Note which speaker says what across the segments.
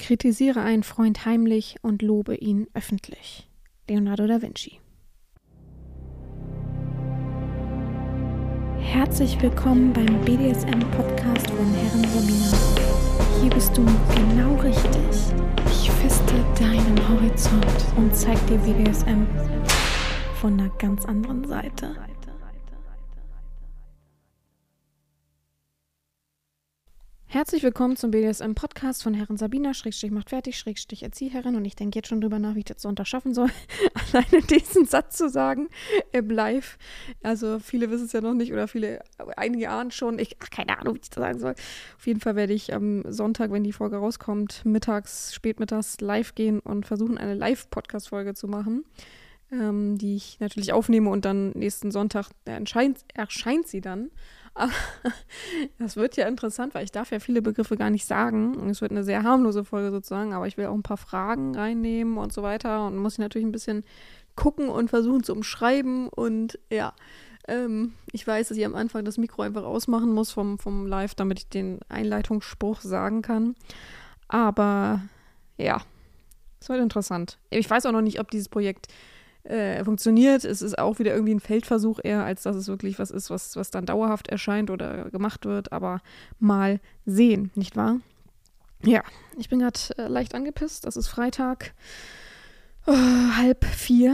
Speaker 1: Kritisiere einen Freund heimlich und lobe ihn öffentlich. Leonardo da Vinci. Herzlich willkommen beim BDSM-Podcast von Herren Sabina. Hier bist du genau richtig. Ich feste deinen Horizont und zeig dir BDSM von einer ganz anderen Seite. Herzlich willkommen zum BDSM-Podcast von Herren Sabina, macht fertig, Erzieherin. Und ich denke jetzt schon drüber nach, wie ich das Sonntag schaffen soll, alleine diesen Satz zu sagen im Live. Also viele wissen es ja noch nicht oder einige ahnen schon. Keine Ahnung, wie ich das sagen soll. Auf jeden Fall werde ich am Sonntag, wenn die Folge rauskommt, spätmittags live gehen und versuchen, eine Live-Podcast-Folge zu machen, die ich natürlich aufnehme und dann nächsten Sonntag erscheint sie dann. Das wird ja interessant, weil ich darf ja viele Begriffe gar nicht sagen. Und es wird eine sehr harmlose Folge sozusagen, aber ich will auch ein paar Fragen reinnehmen und so weiter. Und muss ich natürlich ein bisschen gucken und versuchen zu umschreiben. Und ja, ich weiß, dass ich am Anfang das Mikro einfach ausmachen muss vom Live, damit ich den Einleitungsspruch sagen kann. Aber ja, es wird interessant. Ich weiß auch noch nicht, ob dieses Projekt funktioniert. Es ist auch wieder irgendwie ein Feldversuch eher, als dass es wirklich was ist, was dann dauerhaft erscheint oder gemacht wird. Aber mal sehen, nicht wahr? Ja, ich bin gerade leicht angepisst. Das ist Freitag, 3:30.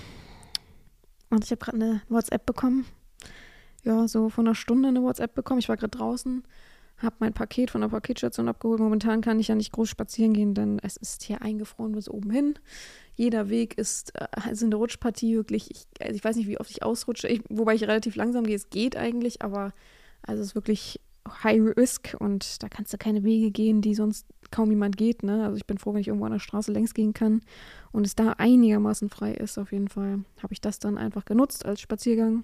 Speaker 1: Und ich habe gerade eine WhatsApp bekommen. Ja, so vor einer Stunde eine WhatsApp bekommen. Ich war gerade draußen, habe mein Paket von der Paketstation abgeholt. Momentan kann ich ja nicht groß spazieren gehen, denn es ist hier eingefroren bis oben hin. Jeder Weg ist eine Rutschpartie wirklich. Ich weiß nicht, wie oft ich ausrutsche, wobei ich relativ langsam gehe. Es geht eigentlich, aber also es ist wirklich High Risk und da kannst du keine Wege gehen, die sonst kaum jemand geht. Ne? Also ich bin froh, wenn ich irgendwo an der Straße längs gehen kann und es da einigermaßen frei ist. Auf jeden Fall habe ich das dann einfach genutzt als Spaziergang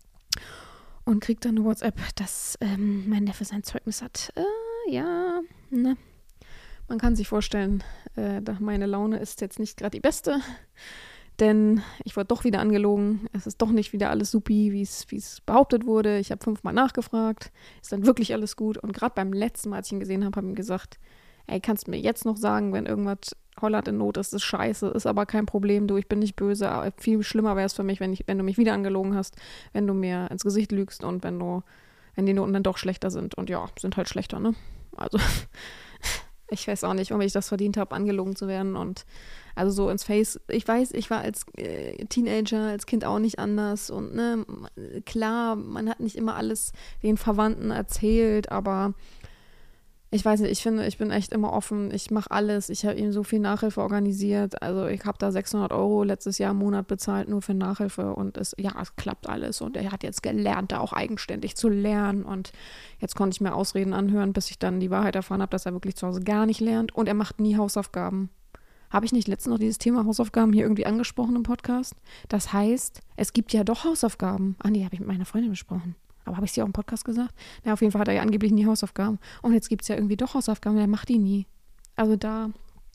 Speaker 1: und kriege dann eine WhatsApp, dass mein Neffe sein Zeugnis hat. Ja, ne. Man kann sich vorstellen, meine Laune ist jetzt nicht gerade die beste, denn ich wurde doch wieder angelogen. Es ist doch nicht wieder alles supi, wie es behauptet wurde. Ich habe 5-mal nachgefragt, ist dann wirklich alles gut. Und gerade beim letzten Mal, als ich ihn gesehen habe, habe ich ihm gesagt, ey, kannst du mir jetzt noch sagen, wenn irgendwas Holland in Not ist scheiße, ist aber kein Problem, du, ich bin nicht böse. Aber viel schlimmer wäre es für mich, wenn du mich wieder angelogen hast, wenn du mir ins Gesicht lügst und wenn die Noten dann doch schlechter sind. Und ja, sind halt schlechter, ne? Also ich weiß auch nicht, ob ich das verdient habe, angelogen zu werden und also so ins Face. Ich weiß, ich war als Teenager, als Kind auch nicht anders und ne, klar, man hat nicht immer alles den Verwandten erzählt, aber ich weiß nicht, ich finde, ich bin echt immer offen, ich mache alles, ich habe ihm so viel Nachhilfe organisiert, also ich habe da 600 € letztes Jahr im Monat bezahlt, nur für Nachhilfe und es klappt alles und er hat jetzt gelernt, da auch eigenständig zu lernen und jetzt konnte ich mir Ausreden anhören, bis ich dann die Wahrheit erfahren habe, dass er wirklich zu Hause gar nicht lernt und er macht nie Hausaufgaben. Habe ich nicht letztens noch dieses Thema Hausaufgaben hier irgendwie angesprochen im Podcast? Das heißt, es gibt ja doch Hausaufgaben. Die habe ich mit meiner Freundin besprochen. Aber habe ich sie auch im Podcast gesagt? Na, auf jeden Fall hat er ja angeblich nie Hausaufgaben. Und jetzt gibt es ja irgendwie doch Hausaufgaben, er macht die nie. Also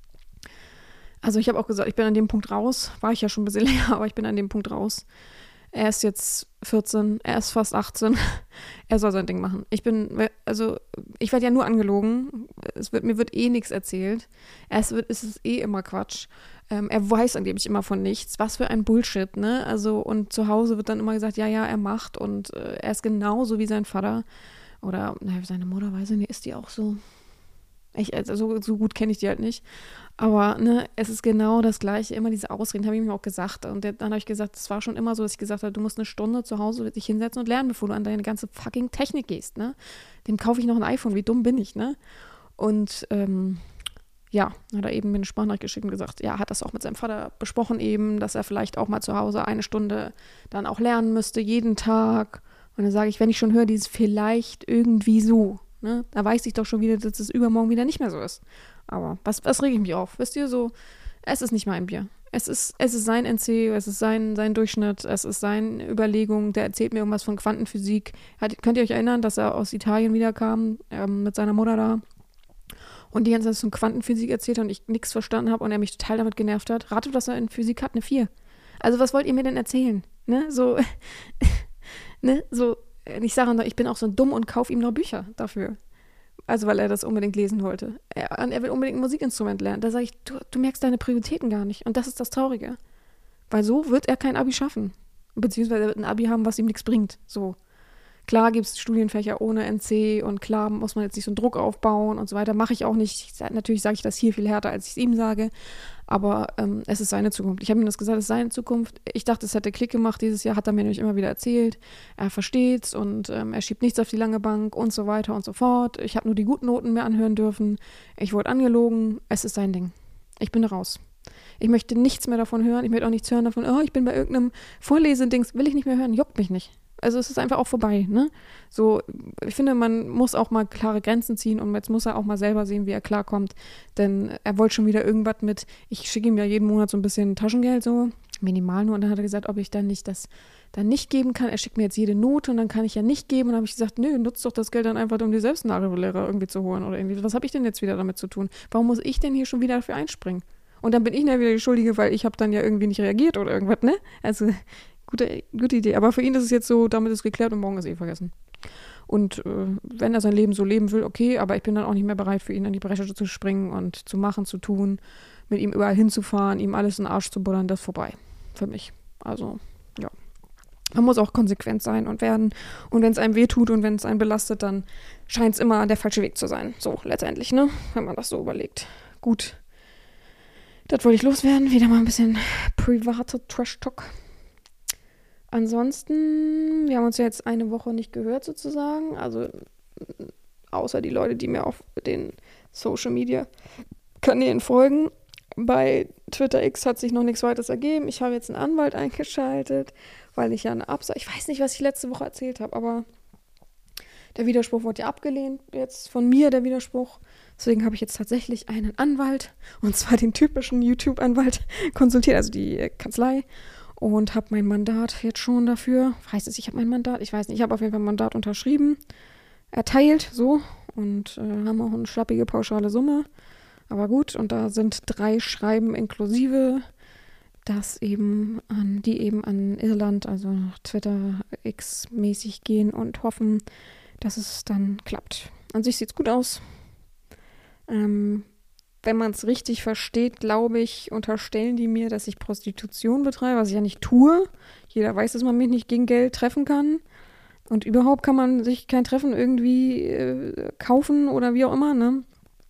Speaker 1: ich habe auch gesagt, ich bin an dem Punkt raus. War ich ja schon ein bisschen länger, aber ich bin an dem Punkt raus. Er ist jetzt 14, er ist fast 18. Er soll sein Ding machen. Ich werde ja nur angelogen. Mir wird eh nichts erzählt. Es ist eh immer Quatsch. Er weiß angeblich immer von nichts. Was für ein Bullshit, ne? Also, und zu Hause wird dann immer gesagt, ja, er macht und er ist genauso wie sein Vater. Oder, seine Mutter, weiß ich nicht, ist die auch so? So gut kenne ich die halt nicht. Aber ne, es ist genau das Gleiche, immer diese Ausreden, habe ich mir auch gesagt. Und dann habe ich gesagt, es war schon immer so, dass ich gesagt habe, du musst eine Stunde zu Hause dich hinsetzen und lernen, bevor du an deine ganze fucking Technik gehst, ne? Dem kaufe ich noch ein iPhone, wie dumm bin ich, ne? Und hat er eben mir eine Sprachnachricht geschickt und gesagt, ja, hat das auch mit seinem Vater besprochen eben, dass er vielleicht auch mal zu Hause 1 Stunde dann auch lernen müsste, jeden Tag. Und dann sage ich, wenn ich schon höre, dieses vielleicht irgendwie so, ne, da weiß ich doch schon wieder, dass es übermorgen wieder nicht mehr so ist. Aber was rege ich mich auf? Wisst ihr, so, es ist nicht mein Bier. Es ist sein NC, es ist sein Durchschnitt, es ist seine Überlegung, der erzählt mir irgendwas von Quantenphysik. Könnt ihr euch erinnern, dass er aus Italien wiederkam, mit seiner Mutter da und die ganze Zeit von Quantenphysik erzählt hat und ich nichts verstanden habe und er mich total damit genervt hat? Ratet, was er in Physik hat? Eine 4. Also was wollt ihr mir denn erzählen? Ne, so, ne, so, ich sage, ich bin auch so dumm und kaufe ihm noch Bücher dafür. Also weil er das unbedingt lesen wollte. Er will unbedingt ein Musikinstrument lernen. Da sage ich, du merkst deine Prioritäten gar nicht. Und das ist das Traurige. Weil so wird er kein Abi schaffen. Beziehungsweise er wird ein Abi haben, was ihm nichts bringt. So. Klar gibt es Studienfächer ohne NC und klar muss man jetzt nicht so einen Druck aufbauen und so weiter. Mache ich auch nicht. Natürlich sage ich das hier viel härter, als ich es ihm sage. Aber es ist seine Zukunft. Ich habe ihm das gesagt, es ist seine Zukunft. Ich dachte, es hätte Klick gemacht dieses Jahr, hat er mir nämlich immer wieder erzählt. Er versteht's und er schiebt nichts auf die lange Bank und so weiter und so fort. Ich habe nur die guten Noten mehr anhören dürfen. Ich wurde angelogen. Es ist sein Ding. Ich bin raus. Ich möchte nichts mehr davon hören. Ich möchte auch nichts hören davon, ich bin bei irgendeinem Vorlesedings. Will ich nicht mehr hören. Juckt mich nicht. Also es ist einfach auch vorbei, ne? So, ich finde, man muss auch mal klare Grenzen ziehen und jetzt muss er auch mal selber sehen, wie er klarkommt. Denn er wollte schon wieder irgendwas mit, ich schicke ihm ja jeden Monat so ein bisschen Taschengeld, so minimal nur. Und dann hat er gesagt, ob ich dann nicht das dann nicht geben kann. Er schickt mir jetzt jede Note und dann kann ich ja nicht geben. Und dann habe ich gesagt, nö, nutzt doch das Geld dann einfach, um dir selbst einen Nachhilfelehrer irgendwie zu holen oder irgendwie. Was habe ich denn jetzt wieder damit zu tun? Warum muss ich denn hier schon wieder dafür einspringen? Und dann bin ich ja wieder die Schuldige, weil ich habe dann ja irgendwie nicht reagiert oder irgendwas, ne? Also gute Idee. Aber für ihn ist es jetzt so, damit ist geklärt und morgen ist vergessen. Und wenn er sein Leben so leben will, okay, aber ich bin dann auch nicht mehr bereit, für ihn in die Bresche zu springen und zu machen, zu tun, mit ihm überall hinzufahren, ihm alles in den Arsch zu buddern, das ist vorbei. Für mich. Also, ja. Man muss auch konsequent sein und werden. Und wenn es einem wehtut und wenn es einen belastet, dann scheint es immer der falsche Weg zu sein. So, letztendlich, ne? Wenn man das so überlegt. Gut. Das wollte ich loswerden. Wieder mal ein bisschen private Trash-Talk. Ansonsten, wir haben uns ja jetzt eine Woche nicht gehört sozusagen, also außer die Leute, die mir auf den Social-Media-Kanälen folgen. Bei Twitter X hat sich noch nichts weiteres ergeben. Ich habe jetzt einen Anwalt eingeschaltet, weil ich ja eine Absage, ich weiß nicht, was ich letzte Woche erzählt habe, aber der Widerspruch wurde ja abgelehnt, jetzt von mir der Widerspruch. Deswegen habe ich jetzt tatsächlich einen Anwalt, und zwar den typischen YouTube-Anwalt, konsultiert, also die Kanzlei. Und habe mein Mandat jetzt schon dafür. Heißt es, ich habe mein Mandat? Ich weiß nicht. Ich habe auf jeden Fall ein Mandat unterschrieben. Erteilt, so. Und haben auch eine schlappige pauschale Summe. Aber gut, und da sind 3 Schreiben inklusive, die eben an Irland, also Twitter X-mäßig gehen und hoffen, dass es dann klappt. An sich sieht es gut aus. Wenn man es richtig versteht, glaube ich, unterstellen die mir, dass ich Prostitution betreibe, was ich ja nicht tue. Jeder weiß, dass man mich nicht gegen Geld treffen kann. Und überhaupt kann man sich kein Treffen irgendwie kaufen oder wie auch immer, ne?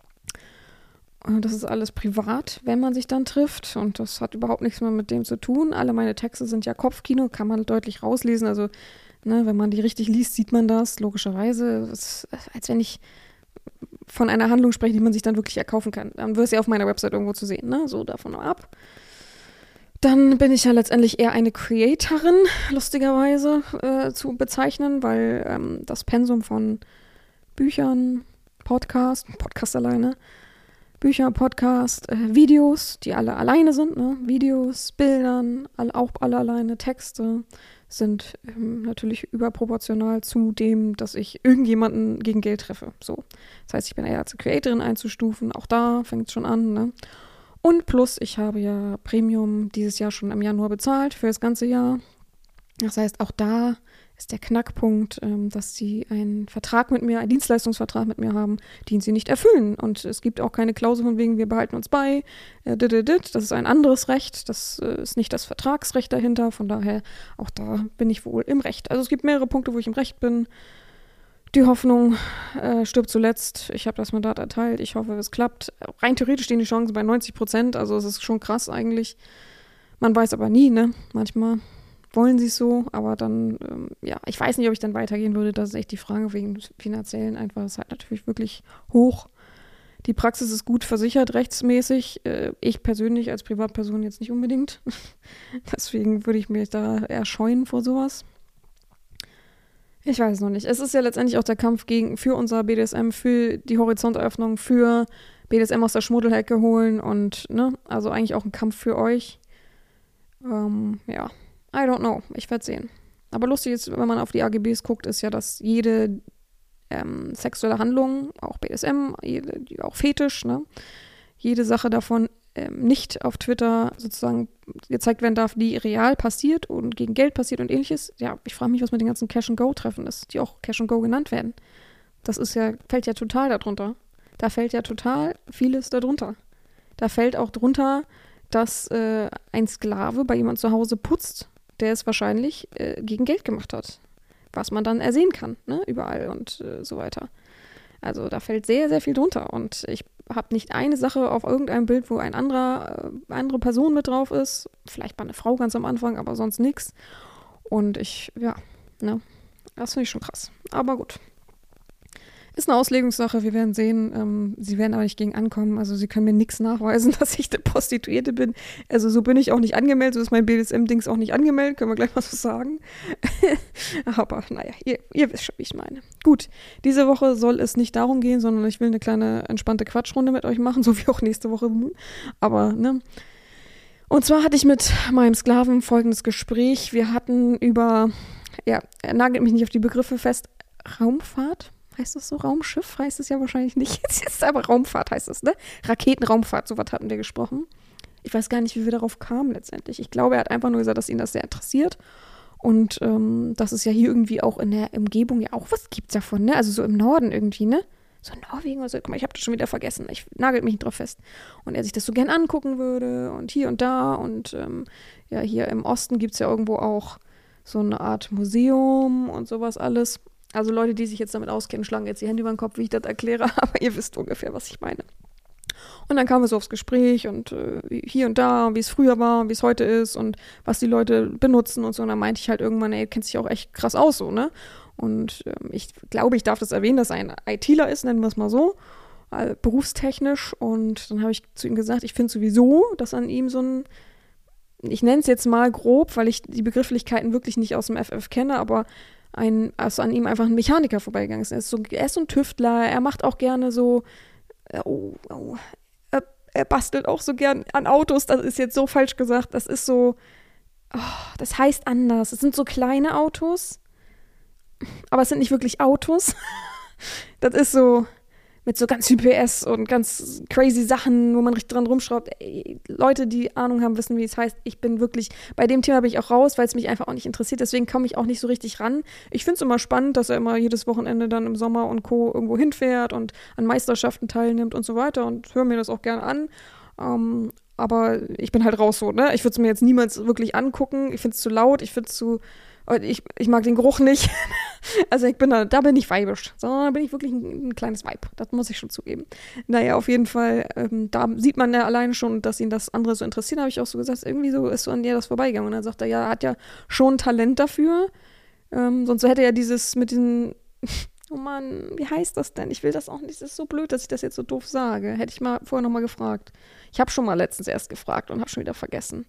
Speaker 1: Das ist alles privat, wenn man sich dann trifft. Und das hat überhaupt nichts mehr mit dem zu tun. Alle meine Texte sind ja Kopfkino, kann man deutlich rauslesen. Also, ne, wenn man die richtig liest, sieht man das, logischerweise. Das ist, als wenn ich von einer Handlung spreche, die man sich dann wirklich erkaufen kann. Dann wird es ja auf meiner Website irgendwo zu sehen, ne? So davon ab. Dann bin ich ja letztendlich eher eine Creatorin, lustigerweise zu bezeichnen, weil das Pensum von Büchern, Podcast alleine, Bücher, Podcast, Videos, die alle alleine sind, ne? Videos, Bildern, auch alle alleine, Texte sind natürlich überproportional zu dem, dass ich irgendjemanden gegen Geld treffe. So. Das heißt, ich bin eher als Creatorin einzustufen. Auch da fängt es schon an. Ne? Und plus, ich habe ja Premium dieses Jahr schon im Januar bezahlt für das ganze Jahr. Das heißt, auch da ist der Knackpunkt, dass sie einen Vertrag mit mir, einen Dienstleistungsvertrag mit mir haben, den sie nicht erfüllen. Und es gibt auch keine Klausel von wegen, wir behalten uns bei. Das ist ein anderes Recht. Das ist nicht das Vertragsrecht dahinter. Von daher, auch da bin ich wohl im Recht. Also es gibt mehrere Punkte, wo ich im Recht bin. Die Hoffnung stirbt zuletzt. Ich habe das Mandat erteilt. Ich hoffe, es klappt. Rein theoretisch stehen die Chancen bei 90%. Also es ist schon krass eigentlich. Man weiß aber nie, ne? Manchmal wollen sie es so, aber dann, ich weiß nicht, ob ich dann weitergehen würde. Das ist echt die Frage wegen finanziellen einfach. Ist halt natürlich wirklich hoch. Die Praxis ist gut versichert, rechtsmäßig. Ich persönlich als Privatperson jetzt nicht unbedingt. Deswegen würde ich mich da eher scheuen vor sowas. Ich weiß es noch nicht. Es ist ja letztendlich auch der Kampf für unser BDSM, für die Horizontöffnung, für BDSM aus der Schmuddelhecke holen und, ne, also eigentlich auch ein Kampf für euch. I don't know. Ich werde sehen. Aber lustig ist, wenn man auf die AGBs guckt, ist ja, dass jede sexuelle Handlung, auch BDSM, auch Fetisch, ne, jede Sache davon nicht auf Twitter sozusagen gezeigt werden darf, die real passiert und gegen Geld passiert und ähnliches. Ja, ich frage mich, was mit den ganzen Cash-and-Go-Treffen ist, die auch Cash-and-Go genannt werden. Das fällt ja total darunter. Da fällt ja total vieles darunter. Da fällt auch drunter, dass ein Sklave bei jemand zu Hause putzt, der es wahrscheinlich gegen Geld gemacht hat. Was man dann ersehen kann, ne? Überall und so weiter. Also da fällt sehr, sehr viel drunter. Und ich habe nicht eine Sache auf irgendeinem Bild, wo andere Person mit drauf ist. Vielleicht mal eine Frau ganz am Anfang, aber sonst nichts. Und ne? Das finde ich schon krass. Aber gut. Ist eine Auslegungssache, wir werden sehen. Sie werden aber nicht gegen ankommen. Also sie können mir nichts nachweisen, dass ich eine Prostituierte bin. Also so bin ich auch nicht angemeldet. So ist mein BDSM-Dings auch nicht angemeldet. Können wir gleich mal so sagen. Aber naja, ihr wisst schon, wie ich meine. Gut, diese Woche soll es nicht darum gehen, sondern ich will eine kleine entspannte Quatschrunde mit euch machen, so wie auch nächste Woche. Aber, ne? Und zwar hatte ich mit meinem Sklaven folgendes Gespräch. Wir hatten er nagelt mich nicht auf die Begriffe fest, Raumfahrt. Heißt das so? Raumschiff heißt es ja wahrscheinlich nicht. Jetzt ist aber Raumfahrt heißt es, ne? Raketenraumfahrt, sowas hatten wir gesprochen. Ich weiß gar nicht, wie wir darauf kamen letztendlich. Ich glaube, er hat einfach nur gesagt, dass ihn das sehr interessiert. Und dass es ja hier irgendwie auch in der Umgebung ja auch was gibt davon, ne? Also so im Norden irgendwie, ne? So in Norwegen oder so. Guck mal, ich habe das schon wieder vergessen. Ich nagelt mich nicht drauf fest. Und er sich das so gern angucken würde und hier und da. Und hier im Osten gibt es ja irgendwo auch so eine Art Museum und sowas alles. Also Leute, die sich jetzt damit auskennen, schlagen jetzt die Hände über den Kopf, wie ich das erkläre, aber ihr wisst ungefähr, was ich meine. Und dann kamen wir so aufs Gespräch und hier und da, wie es früher war, wie es heute ist und was die Leute benutzen und so. Und dann meinte ich halt irgendwann, ey, kennt sich auch echt krass aus so, ne? Und ich glaube, ich darf das erwähnen, dass er ein ITler ist, nennen wir es mal so, berufstechnisch. Und dann habe ich zu ihm gesagt, ich finde sowieso, dass an ihm so ein, ich nenne es jetzt mal grob, weil ich die Begrifflichkeiten wirklich nicht aus dem FF kenne, aber also an ihm einfach ein Mechaniker vorbeigegangen ist. Er ist so ein Tüftler, er macht auch gerne so, er bastelt auch so gern an Autos, das ist jetzt so falsch gesagt, das ist so, das heißt anders. Es sind so kleine Autos, aber es sind nicht wirklich Autos. Das ist so mit so ganz viel PS und ganz crazy Sachen, wo man richtig dran rumschraubt. Ey, Leute, die Ahnung haben, wissen, wie es heißt. Ich bin wirklich, bei dem Thema bin ich auch raus, weil es mich einfach auch nicht interessiert. Deswegen komme ich auch nicht so richtig ran. Ich finde es immer spannend, dass er immer jedes Wochenende dann im Sommer und Co. irgendwo hinfährt und an Meisterschaften teilnimmt und so weiter und höre mir das auch gerne an. Aber ich bin halt raus so, ne? Ich würde es mir jetzt niemals wirklich angucken. Ich finde es zu laut, ich mag den Geruch nicht. Also da bin ich weibisch. Sondern da bin ich wirklich ein kleines Weib. Das muss ich schon zugeben. Naja, auf jeden Fall, da sieht man ja alleine schon, dass ihn das andere so interessiert. Da habe ich auch so gesagt, irgendwie so ist so an dir das vorbeigegangen. Und dann sagt er, ja, er hat ja schon Talent dafür. Sonst hätte er dieses mit den, oh Mann, wie heißt das denn? Ich will das auch nicht. Das ist so blöd, dass ich das jetzt so doof sage. Hätte ich mal vorher nochmal gefragt. Ich habe schon mal letztens erst gefragt und habe schon wieder vergessen.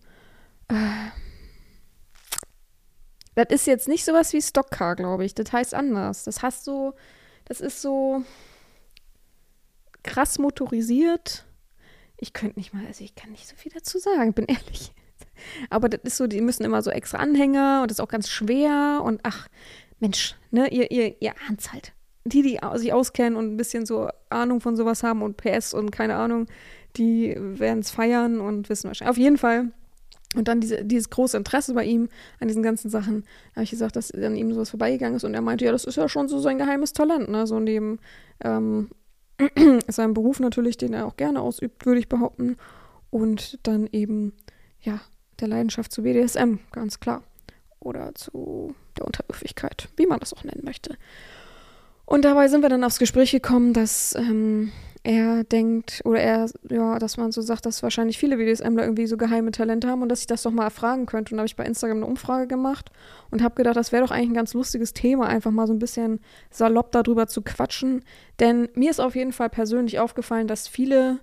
Speaker 1: Das ist jetzt nicht sowas wie Stockcar, glaube ich. Das heißt anders. Das ist so krass motorisiert. Ich kann nicht so viel dazu sagen, bin ehrlich. Aber das ist so, die müssen immer so extra Anhänger und das ist auch ganz schwer und ach, Mensch, ne, ihr ahnt's halt. Die sich auskennen und ein bisschen so Ahnung von sowas haben und PS und keine Ahnung, die werden es feiern und wissen wahrscheinlich. Auf jeden Fall. Und dann dieses große Interesse bei ihm an diesen ganzen Sachen, habe ich gesagt, dass an ihm sowas vorbeigegangen ist. Und er meinte, ja, das ist ja schon so sein geheimes Talent, ne? So neben seinem Beruf natürlich, den er auch gerne ausübt, würde ich behaupten. Und dann eben, ja, der Leidenschaft zu BDSM, ganz klar. Oder zu der Unterwürfigkeit, wie man das auch nennen möchte. Und dabei sind wir dann aufs Gespräch gekommen, dass er denkt, dass man so sagt, dass wahrscheinlich viele BDSMler irgendwie so geheime Talente haben und dass ich das doch mal erfragen könnte. Und da habe ich bei Instagram eine Umfrage gemacht und habe gedacht, das wäre doch eigentlich ein ganz lustiges Thema, einfach mal so ein bisschen salopp darüber zu quatschen. Denn mir ist auf jeden Fall persönlich aufgefallen, dass viele,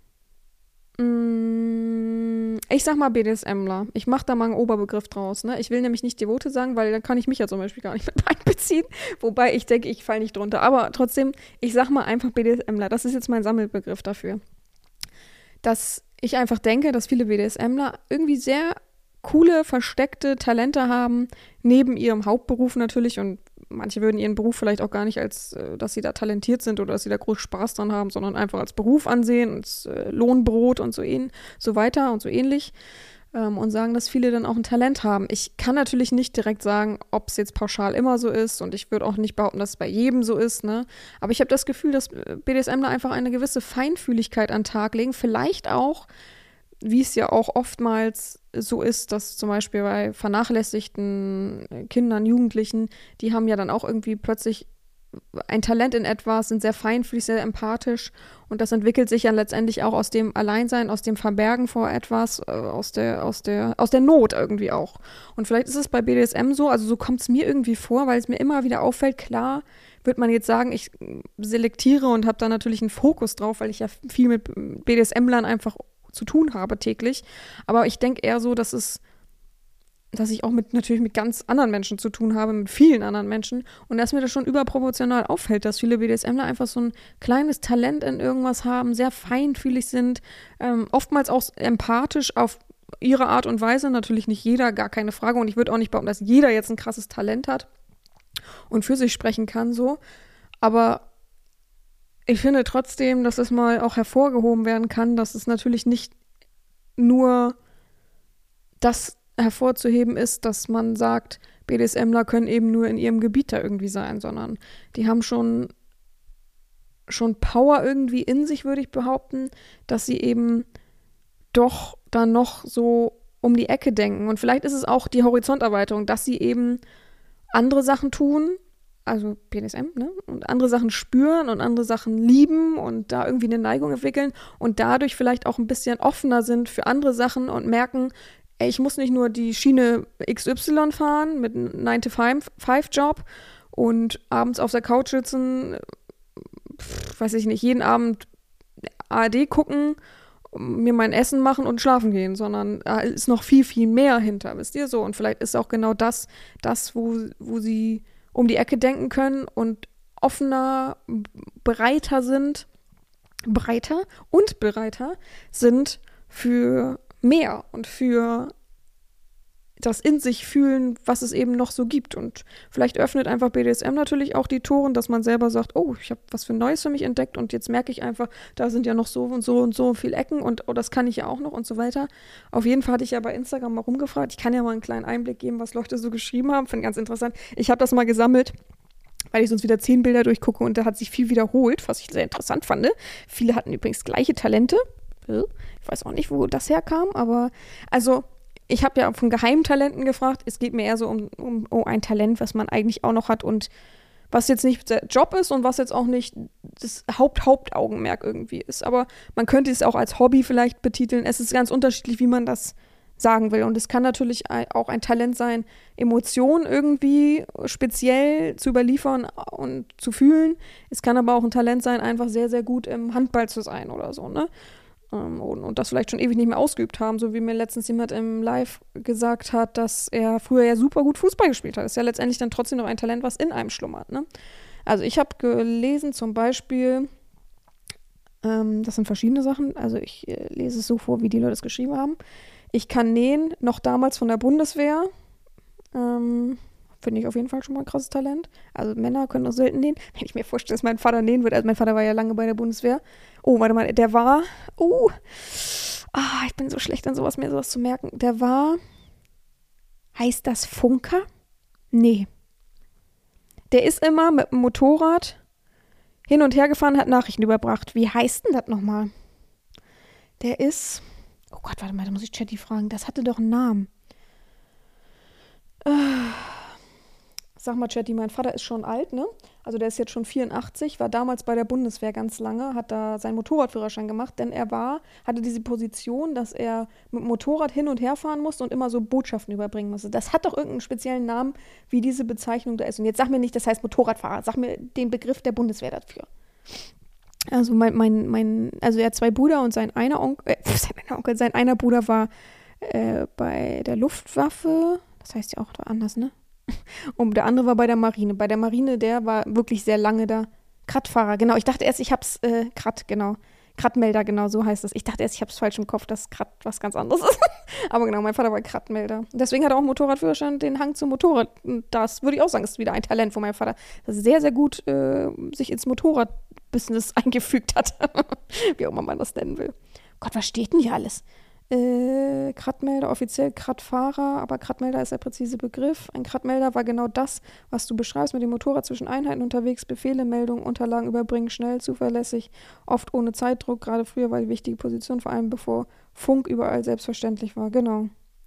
Speaker 1: ich sag mal BDSMler, ich mache da mal einen Oberbegriff draus, ne? Ich will nämlich nicht Devote sagen, weil dann kann ich mich ja zum Beispiel gar nicht mit einbeziehen, wobei ich denke, ich falle nicht drunter, aber trotzdem, ich sag mal einfach BDSMler, das ist jetzt mein Sammelbegriff dafür, dass ich einfach denke, dass viele BDSMler irgendwie sehr coole, versteckte Talente haben, neben ihrem Hauptberuf natürlich und manche würden ihren Beruf vielleicht auch gar nicht als, dass sie da talentiert sind oder dass sie da groß Spaß dran haben, sondern einfach als Beruf ansehen, als Lohnbrot und so weiter und so ähnlich. und sagen, dass viele dann auch ein Talent haben. Ich kann natürlich nicht direkt sagen, ob es jetzt pauschal immer so ist und ich würde auch nicht behaupten, dass es bei jedem so ist, ne? Aber ich habe das Gefühl, dass BDSMler einfach eine gewisse Feinfühligkeit an den Tag legen. Vielleicht auch, wie es ja auch oftmals so ist, dass zum Beispiel bei vernachlässigten Kindern, Jugendlichen, die haben ja dann auch irgendwie plötzlich ein Talent in etwas, sind sehr feinfühlig, sehr empathisch und das entwickelt sich ja letztendlich auch aus dem Alleinsein, aus dem Verbergen vor etwas, aus der Not irgendwie auch. Und vielleicht ist es bei BDSM so, also so kommt es mir irgendwie vor, weil es mir immer wieder auffällt, klar wird man jetzt sagen, ich selektiere und habe da natürlich einen Fokus drauf, weil ich ja viel mit BDSM-Lern einfach zu tun habe täglich, aber ich denke eher so, dass ich auch natürlich mit ganz anderen Menschen zu tun habe, mit vielen anderen Menschen und dass mir das schon überproportional auffällt, dass viele BDSMler einfach so ein kleines Talent in irgendwas haben, sehr feinfühlig sind, oftmals auch empathisch auf ihre Art und Weise, natürlich nicht jeder, gar keine Frage und ich würde auch nicht behaupten, dass jeder jetzt ein krasses Talent hat und für sich sprechen kann so, aber ich finde trotzdem, dass es mal auch hervorgehoben werden kann, dass es natürlich nicht nur das hervorzuheben ist, dass man sagt, BDSMler können eben nur in ihrem Gebiet da irgendwie sein, sondern die haben schon Power irgendwie in sich, würde ich behaupten, dass sie eben doch dann noch so um die Ecke denken. Und vielleicht ist es auch die Horizonterweiterung, dass sie eben andere Sachen tun, also BDSM, ne? Und andere Sachen spüren und andere Sachen lieben und da irgendwie eine Neigung entwickeln und dadurch vielleicht auch ein bisschen offener sind für andere Sachen und merken, ey, ich muss nicht nur die Schiene XY fahren mit einem 9-to-5-Job und abends auf der Couch sitzen, weiß ich nicht, jeden Abend ARD gucken, mir mein Essen machen und schlafen gehen, sondern da ist noch viel, viel mehr hinter, wisst ihr so. Und vielleicht ist auch genau das, wo sie um die Ecke denken können und offener, breiter sind für mehr und für das in sich fühlen, was es eben noch so gibt. Und vielleicht öffnet einfach BDSM natürlich auch die Toren, dass man selber sagt, oh, ich habe was für Neues für mich entdeckt und jetzt merke ich einfach, da sind ja noch so und so und so viele Ecken und oh, das kann ich ja auch noch und so weiter. Auf jeden Fall hatte ich ja bei Instagram mal rumgefragt. Ich kann ja mal einen kleinen Einblick geben, was Leute so geschrieben haben. Finde ich ganz interessant. Ich habe das mal gesammelt, weil ich sonst wieder 10 Bilder durchgucke und da hat sich viel wiederholt, was ich sehr interessant fand. Viele hatten übrigens gleiche Talente. Ich weiß auch nicht, wo das herkam, aber also ich habe ja von Geheimtalenten gefragt. Es geht mir eher so um ein Talent, was man eigentlich auch noch hat und was jetzt nicht der Job ist und was jetzt auch nicht das Hauptaugenmerk irgendwie ist. Aber man könnte es auch als Hobby vielleicht betiteln. Es ist ganz unterschiedlich, wie man das sagen will. Und es kann natürlich auch ein Talent sein, Emotionen irgendwie speziell zu überliefern und zu fühlen. Es kann aber auch ein Talent sein, einfach sehr, sehr gut im Handball zu sein oder so, ne? Und das vielleicht schon ewig nicht mehr ausgeübt haben, so wie mir letztens jemand im Live gesagt hat, dass er früher ja super gut Fußball gespielt hat. Das ist ja letztendlich dann trotzdem noch ein Talent, was in einem schlummert, ne? Also ich habe gelesen zum Beispiel, das sind verschiedene Sachen, also ich lese es so vor, wie die Leute es geschrieben haben. Ich kann nähen, noch damals von der Bundeswehr, finde ich auf jeden Fall schon mal ein krasses Talent. Also Männer können auch selten nähen. Wenn ich mir vorstelle, dass mein Vater nähen würde, also mein Vater war ja lange bei der Bundeswehr. Oh, warte mal, der war, ich bin so schlecht an sowas, mir sowas zu merken. Heißt das Funker? Nee. Der ist immer mit dem Motorrad hin und her gefahren, hat Nachrichten überbracht. Wie heißt denn das nochmal? Der ist, oh Gott, warte mal, da muss ich Chatty fragen. Das hatte doch einen Namen. Sag mal, Chatty, mein Vater ist schon alt, ne? Also der ist jetzt schon 84, war damals bei der Bundeswehr ganz lange, hat da seinen Motorradführerschein gemacht, denn er hatte diese Position, dass er mit dem Motorrad hin und her fahren musste und immer so Botschaften überbringen musste. Das hat doch irgendeinen speziellen Namen, wie diese Bezeichnung da ist. Und jetzt sag mir nicht, das heißt Motorradfahrer, sag mir den Begriff der Bundeswehr dafür. Also also er hat 2 Brüder und sein einer Bruder war bei der Luftwaffe, das heißt ja auch anders, ne? Und der andere war bei der Marine. Bei der Marine, der war wirklich sehr lange da. Krattfahrer, genau. Ich dachte erst, ich hab's, genau. Krattmelder, genau, so heißt es. Ich dachte erst, ich hab's falsch im Kopf, dass Kratt was ganz anderes ist. Aber genau, mein Vater war Krattmelder. Deswegen hat er auch einen Motorradführerschein, den Hang zum Motorrad. Und das würde ich auch sagen, ist wieder ein Talent von meinem Vater, das sehr, sehr gut sich ins Motorradbusiness eingefügt hat. Wie auch immer man das nennen will. Gott, was steht denn hier alles? CRAD-Melder, offiziell CRAD-Fahrer, aber CRAD-Melder ist der präzise Begriff. Ein CRAD-Melder war genau das, was du beschreibst, mit dem Motorrad zwischen Einheiten unterwegs, Befehle, Meldungen, Unterlagen überbringen, schnell, zuverlässig, oft ohne Zeitdruck. Gerade früher war die wichtige Position, vor allem bevor Funk überall selbstverständlich war. Genau.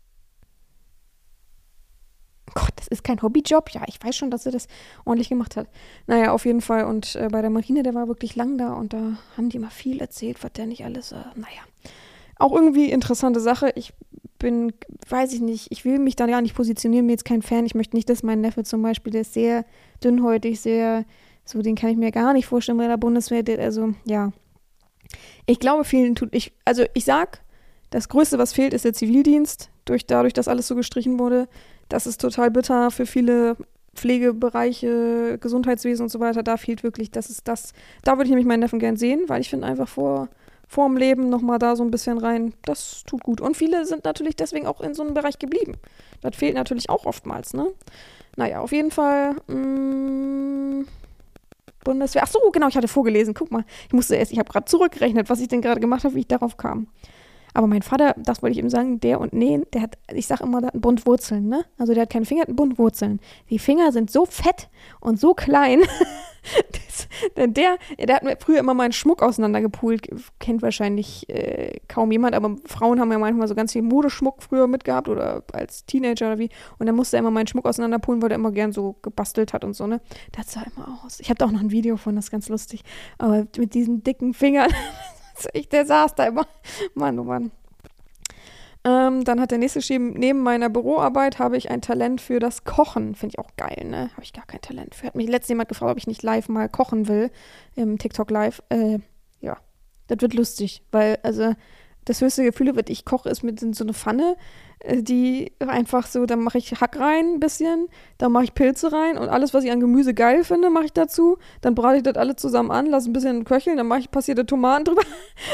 Speaker 1: Gott, das ist kein Hobbyjob. Ja, ich weiß schon, dass er das ordentlich gemacht hat. Naja, auf jeden Fall. Und bei der Marine, der war wirklich lang da und da haben die immer viel erzählt, was der nicht alles, naja. Auch irgendwie interessante Sache. Ich bin, weiß ich nicht, ich will mich da ja nicht positionieren, mir jetzt kein Fan. Ich möchte nicht, dass mein Neffe zum Beispiel, der ist sehr dünnhäutig, sehr, so den kann ich mir gar nicht vorstellen bei der Bundeswehr. Also, ja. Ich glaube, vielen also ich sag, das Größte, was fehlt, ist der Zivildienst. Dadurch, dass alles so gestrichen wurde. Das ist total bitter für viele Pflegebereiche, Gesundheitswesen und so weiter. Da fehlt wirklich, da würde ich nämlich meinen Neffen gern sehen, weil ich finde einfach vorm Leben nochmal da so ein bisschen rein, das tut gut. Und viele sind natürlich deswegen auch in so einem Bereich geblieben. Das fehlt natürlich auch oftmals, ne? Naja, auf jeden Fall, Bundeswehr. Ach so, genau, ich hatte vorgelesen. Guck mal, ich habe gerade zurückgerechnet, was ich denn gerade gemacht habe, wie ich darauf kam. Aber mein Vater, das wollte ich ihm sagen, der hat, ich sag immer, der hat einen Bund Wurzeln, ne? Also der hat keine Finger, hat einen Bund Wurzeln. Die Finger sind so fett und so klein. Der hat mir früher immer meinen Schmuck auseinandergepult. Kennt wahrscheinlich kaum jemand, aber Frauen haben ja manchmal so ganz viel Modeschmuck früher mitgehabt oder als Teenager oder wie. Und dann musste er immer meinen Schmuck auseinanderpulen, weil er immer gern so gebastelt hat und so, ne? Das sah immer aus. Ich habe da auch noch ein Video von, das ist ganz lustig. Aber mit diesen dicken Fingern. Der saß da immer. Mann, oh Mann. Dann hat der nächste geschrieben, neben meiner Büroarbeit habe ich ein Talent für das Kochen. Finde ich auch geil, ne? Habe ich gar kein Talent für. Hat mich letztens jemand gefragt, ob ich nicht live mal kochen will. Im TikTok live. Ja, das wird lustig. Weil, also, das höchste Gefühl, was ich koche, ist mit in so eine Pfanne, die einfach so, dann mache ich Hack rein ein bisschen, dann mache ich Pilze rein und alles, was ich an Gemüse geil finde, mache ich dazu. Dann brate ich das alles zusammen an, lasse ein bisschen köcheln, dann mache ich passierte Tomaten drüber,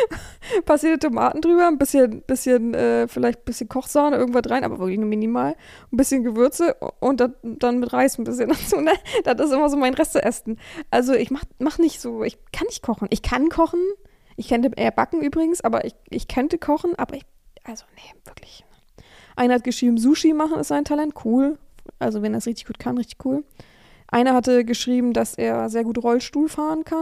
Speaker 1: ein bisschen vielleicht ein bisschen Kochsahne, irgendwas rein, aber wirklich nur minimal. Ein bisschen Gewürze und dann mit Reis ein bisschen dazu. Ne? Das ist immer so mein Rest zu essen. Also ich mach nicht so, ich kann nicht kochen. Ich kann kochen, ich könnte eher backen übrigens, aber ich könnte kochen, aber also nee, wirklich. Einer hat geschrieben, Sushi machen ist sein Talent, cool. Also wenn er es richtig gut kann, richtig cool. Einer hatte geschrieben, dass er sehr gut Rollstuhl fahren kann.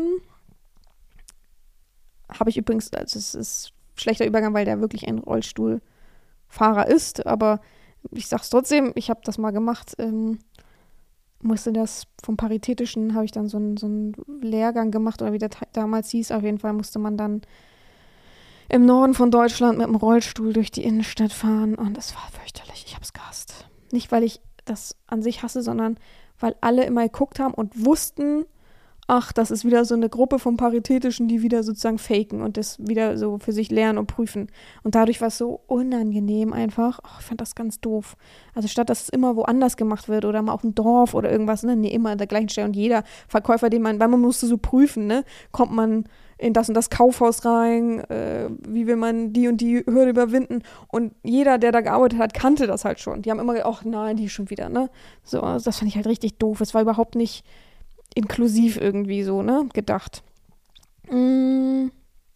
Speaker 1: Habe ich übrigens, also es ist ein schlechter Übergang, weil der wirklich ein Rollstuhlfahrer ist, aber ich sag's trotzdem, ich habe das mal gemacht, musste das vom Paritätischen, habe ich dann so einen Lehrgang gemacht, oder wie das damals hieß, auf jeden Fall musste man dann im Norden von Deutschland mit dem Rollstuhl durch die Innenstadt fahren und das war fürchterlich. Ich habe es gehasst. Nicht, weil ich das an sich hasse, sondern weil alle immer geguckt haben und wussten, ach, das ist wieder so eine Gruppe von Paritätischen, die wieder sozusagen faken und das wieder so für sich lernen und prüfen. Und dadurch war es so unangenehm einfach. Oh, ich fand das ganz doof. Also statt, dass es immer woanders gemacht wird oder mal auf dem Dorf oder irgendwas, ne, nee, immer an der gleichen Stelle und jeder Verkäufer, weil man musste so prüfen, ne, kommt man in das und das Kaufhaus rein, wie will man die und die Hürde überwinden. Und jeder, der da gearbeitet hat, kannte das halt schon. Die haben immer gedacht, ach nein, die schon wieder, ne. So, also das fand ich halt richtig doof. Es war überhaupt nicht inklusiv irgendwie so, ne, gedacht. Der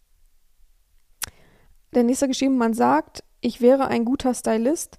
Speaker 1: nächste geschrieben, man sagt, ich wäre ein guter Stylist,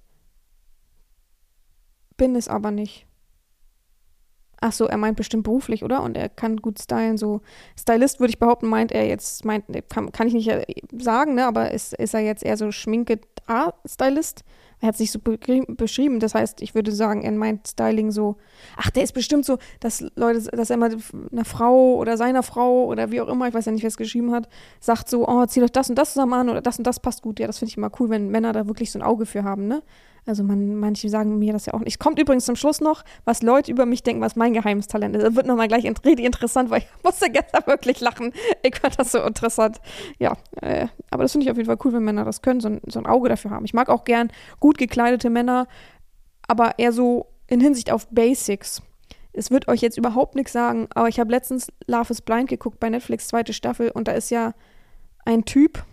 Speaker 1: bin es aber nicht. Ach so, er meint bestimmt beruflich, oder? Und er kann gut stylen, so. Stylist würde ich behaupten, meint, kann ich nicht sagen, ne, aber ist er jetzt eher so Schminke-Stylist? Er hat sich so beschrieben, das heißt, ich würde sagen, er meint Styling so, ach, der ist bestimmt so, dass er mal einer Frau oder seiner Frau oder wie auch immer, ich weiß ja nicht, wer es geschrieben hat, sagt so, oh, zieh doch das und das zusammen an oder das und das passt gut. Ja, das finde ich immer cool, wenn Männer da wirklich so ein Auge für haben, ne? Also manche sagen mir das ja auch nicht. Es kommt übrigens zum Schluss noch, was Leute über mich denken, was mein geheimes Talent ist. Das wird nochmal gleich richtig interessant, weil ich musste gestern wirklich lachen. Ich fand das so interessant. Ja, aber das finde ich auf jeden Fall cool, wenn Männer das können, so ein Auge dafür haben. Ich mag auch gern gut gekleidete Männer, aber eher so in Hinsicht auf Basics. Es wird euch jetzt überhaupt nichts sagen, aber ich habe letztens Love is Blind geguckt bei Netflix, 2. Staffel, und da ist ja ein Typ,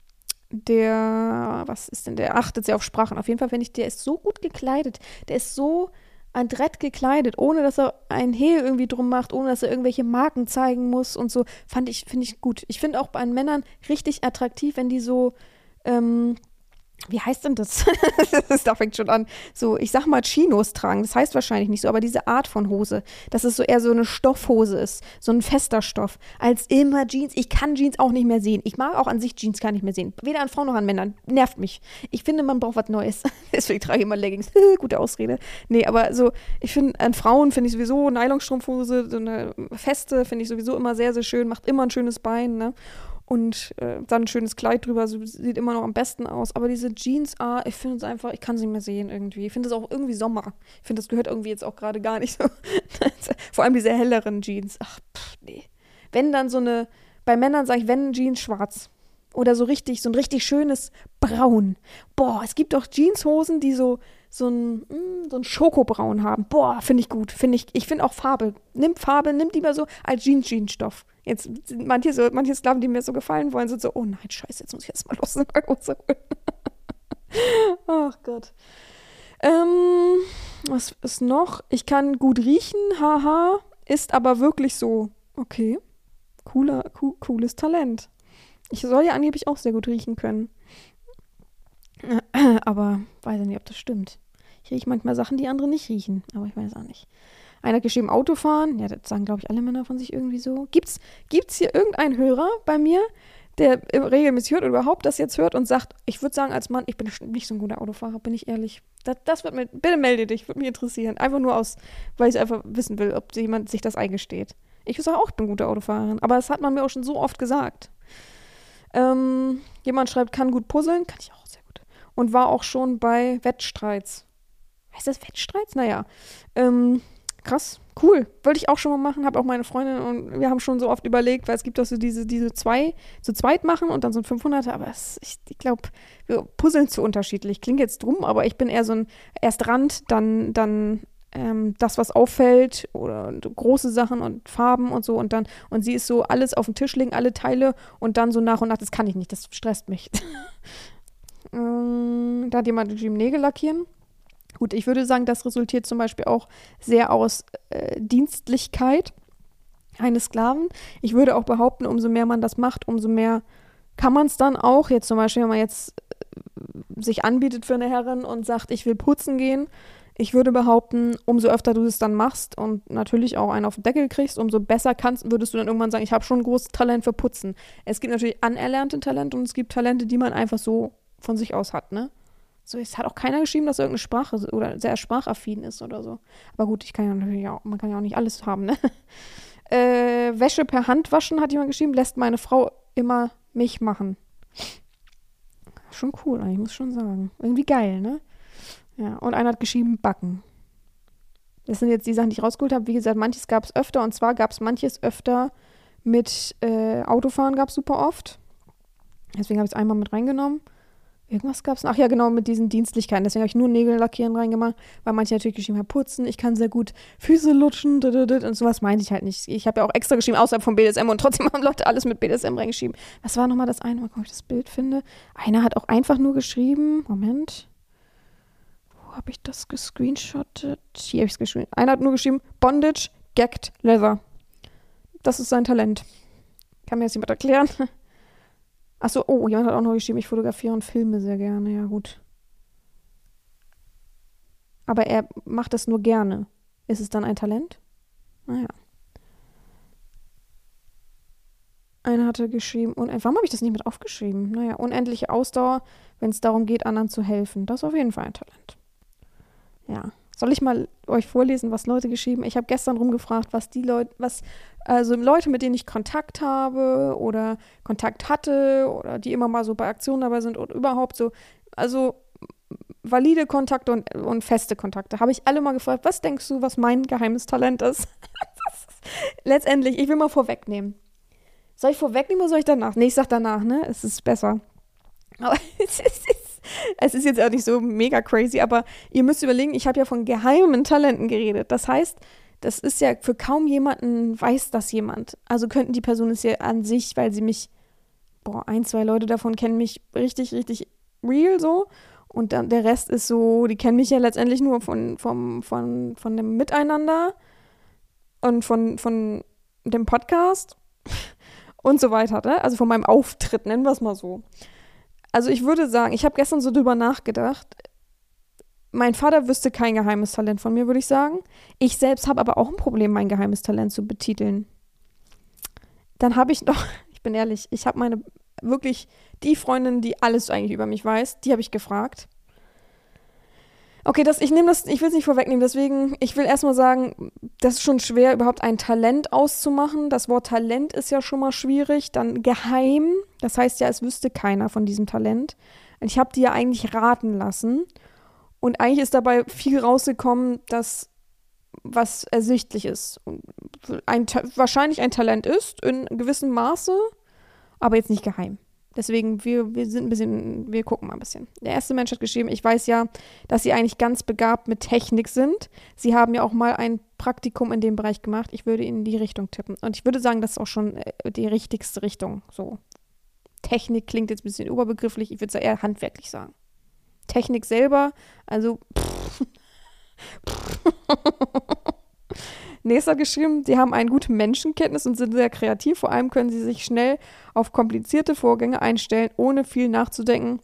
Speaker 1: der achtet sehr auf Sprachen. Auf jeden Fall finde ich, der ist so gut gekleidet. Der ist so adrett gekleidet, ohne dass er ein Hehl irgendwie drum macht, ohne dass er irgendwelche Marken zeigen muss und so. Finde ich gut. Ich finde auch bei Männern richtig attraktiv, wenn die so wie heißt denn das? Da fängt schon an. So, ich sag mal Chinos tragen. Das heißt wahrscheinlich nicht so, aber diese Art von Hose, dass es so eher so eine Stoffhose ist. So ein fester Stoff. Als immer Jeans. Ich kann Jeans auch nicht mehr sehen. Ich mag auch an sich Jeans gar nicht mehr sehen. Weder an Frauen noch an Männern. Nervt mich. Ich finde, man braucht was Neues. Deswegen trage ich immer Leggings. Gute Ausrede. Nee, aber so, ich finde, an Frauen finde ich sowieso Nylonstrumpfhose, so eine feste, finde ich sowieso immer sehr, sehr schön. Macht immer ein schönes Bein, ne? Und dann ein schönes Kleid drüber, so, sieht immer noch am besten aus. Aber diese Jeans, ich finde es einfach, ich kann sie nicht mehr sehen irgendwie. Ich finde es auch irgendwie Sommer. Ich finde, das gehört irgendwie jetzt auch gerade gar nicht so. Vor allem diese helleren Jeans. Ach, nee. Wenn dann so eine, bei Männern sage ich, wenn Jeans schwarz. Oder so ein richtig schönes Braun. Boah, es gibt auch Jeanshosen, die so ein Schokobraun haben. Boah, finde ich gut. Ich finde auch Farbe. Nimmt lieber so als Jeansstoff. Jetzt sind manche Sklaven, die mir so gefallen wollen, sind so, oh nein, scheiße, jetzt muss ich erst mal los in der Hose holen. Ach Gott. Was ist noch? Ich kann gut riechen, haha, ist aber wirklich so, okay, cooles Talent. Ich soll ja angeblich auch sehr gut riechen können. Aber weiß ich nicht, ob das stimmt. Ich rieche manchmal Sachen, die andere nicht riechen, aber ich weiß auch nicht. Einer hat geschrieben, Autofahren. Ja, das sagen, glaube ich, alle Männer von sich irgendwie so. Gibt's hier irgendeinen Hörer bei mir, der regelmäßig hört oder überhaupt das jetzt hört und sagt, ich würde sagen, als Mann, ich bin nicht so ein guter Autofahrer, bin ich ehrlich. Das wird mir, bitte melde dich, würde mich interessieren. Einfach nur weil ich einfach wissen will, ob jemand sich das eingesteht. Ich sage auch, ich bin eine gute Autofahrerin, aber das hat man mir auch schon so oft gesagt. Jemand schreibt, kann gut puzzeln, kann ich auch sehr gut. Und war auch schon bei Wettstreits. Heißt das Wettstreits? Naja, krass, cool. Wollte ich auch schon mal machen, habe auch meine Freundin und wir haben schon so oft überlegt, weil es gibt auch so diese zwei zu zweit machen und dann so ein 500er, aber ich glaube, wir puzzeln zu unterschiedlich. Klingt jetzt drum, aber ich bin eher so ein erst Rand, dann das, was auffällt oder große Sachen und Farben und so und sie ist so alles auf den Tisch legen, alle Teile und dann so nach und nach, das kann ich nicht, das stresst mich. Da hat jemand geschrieben, Nägel lackieren. Gut, ich würde sagen, das resultiert zum Beispiel auch sehr aus Dienstlichkeit eines Sklaven. Ich würde auch behaupten, umso mehr man das macht, umso mehr kann man es dann auch. Jetzt zum Beispiel, wenn man jetzt sich anbietet für eine Herrin und sagt, ich will putzen gehen. Ich würde behaupten, umso öfter du es dann machst und natürlich auch einen auf den Deckel kriegst, umso besser würdest du dann irgendwann sagen, ich habe schon ein großes Talent für Putzen. Es gibt natürlich anerlernte Talente und es gibt Talente, die man einfach so von sich aus hat, ne? So, es hat auch keiner geschrieben, dass er irgendeine Sprache oder sehr sprachaffin ist oder so. Aber gut, man kann ja auch nicht alles haben, ne? Wäsche per Hand waschen, hat jemand geschrieben, lässt meine Frau immer mich machen. Schon cool, ich muss schon sagen. Irgendwie geil, ne? Ja, und einer hat geschrieben, backen. Das sind jetzt die Sachen, die ich rausgeholt habe. Wie gesagt, manches gab es öfter und zwar gab es manches öfter mit Autofahren gab es super oft. Deswegen habe ich es einmal mit reingenommen. Irgendwas gab es. Ach ja, genau, mit diesen Dienstlichkeiten. Deswegen habe ich nur Nägel lackieren reingemacht, weil manche natürlich geschrieben haben, putzen, ich kann sehr gut Füße lutschen, und sowas meinte ich halt nicht. Ich habe ja auch extra geschrieben, außerhalb von BDSM und trotzdem haben Leute alles mit BDSM reingeschrieben. Was war nochmal das eine? Mal gucken, ob ich das Bild finde. Einer hat auch einfach nur geschrieben, Moment. Wo habe ich das gescreenshottet? Hier habe ich es geschrieben. Einer hat nur geschrieben, Bondage, Gagged, Leather. Das ist sein Talent. Kann mir jetzt jemand erklären? Achso, oh, jemand hat auch noch geschrieben, ich fotografiere und filme sehr gerne. Ja, gut. Aber er macht das nur gerne. Ist es dann ein Talent? Naja. Einer hatte geschrieben, warum habe ich das nicht mit aufgeschrieben? Naja, unendliche Ausdauer, wenn es darum geht, anderen zu helfen. Das ist auf jeden Fall ein Talent. Ja. Soll ich mal euch vorlesen, was Leute geschrieben haben? Ich habe gestern rumgefragt, Leute, mit denen ich Kontakt habe oder Kontakt hatte oder die immer mal so bei Aktionen dabei sind und überhaupt so, also valide Kontakte und feste Kontakte. Habe ich alle mal gefragt, was denkst du, was mein geheimes Talent ist? Letztendlich, ich will mal vorwegnehmen. Soll ich vorwegnehmen oder soll ich danach? Nee, ich sag danach, ne? Es ist besser. Aber es ist jetzt auch nicht so mega crazy, aber ihr müsst überlegen, ich habe ja von geheimen Talenten geredet. Das heißt, das ist ja für kaum jemanden, weiß das jemand. Also könnten die Personen es ja an sich, weil sie mich, 1, 2 Leute davon kennen mich richtig, richtig real so. Und dann der Rest ist so, die kennen mich ja letztendlich nur von dem Miteinander und von dem Podcast und so weiter, ne? Also von meinem Auftritt, nennen wir es mal so. Also ich würde sagen, ich habe gestern so drüber nachgedacht, mein Vater wüsste kein geheimes Talent von mir, würde ich sagen. Ich selbst habe aber auch ein Problem, mein geheimes Talent zu betiteln. Dann habe ich noch, ich bin ehrlich, ich habe wirklich die Freundin, die alles eigentlich über mich weiß, die habe ich gefragt. Okay, ich will es nicht vorwegnehmen, deswegen, ich will erstmal sagen, das ist schon schwer, überhaupt ein Talent auszumachen. Das Wort Talent ist ja schon mal schwierig. Dann geheim, das heißt ja, es wüsste keiner von diesem Talent. Und ich habe die ja eigentlich raten lassen. Und eigentlich ist dabei viel rausgekommen, was ersichtlich ist. Wahrscheinlich ein Talent ist, in gewissem Maße, aber jetzt nicht geheim. Deswegen, wir gucken mal ein bisschen. Der erste Mensch hat geschrieben, ich weiß ja, dass Sie eigentlich ganz begabt mit Technik sind. Sie haben ja auch mal ein Praktikum in dem Bereich gemacht. Ich würde Ihnen in die Richtung tippen. Und ich würde sagen, das ist auch schon die richtigste Richtung. So, Technik klingt jetzt ein bisschen überbegrifflich. Ich würde es eher handwerklich sagen. Technik selber, also Nächster hat geschrieben, sie haben eine gute Menschenkenntnis und sind sehr kreativ. Vor allem können sie sich schnell auf komplizierte Vorgänge einstellen, ohne viel nachzudenken.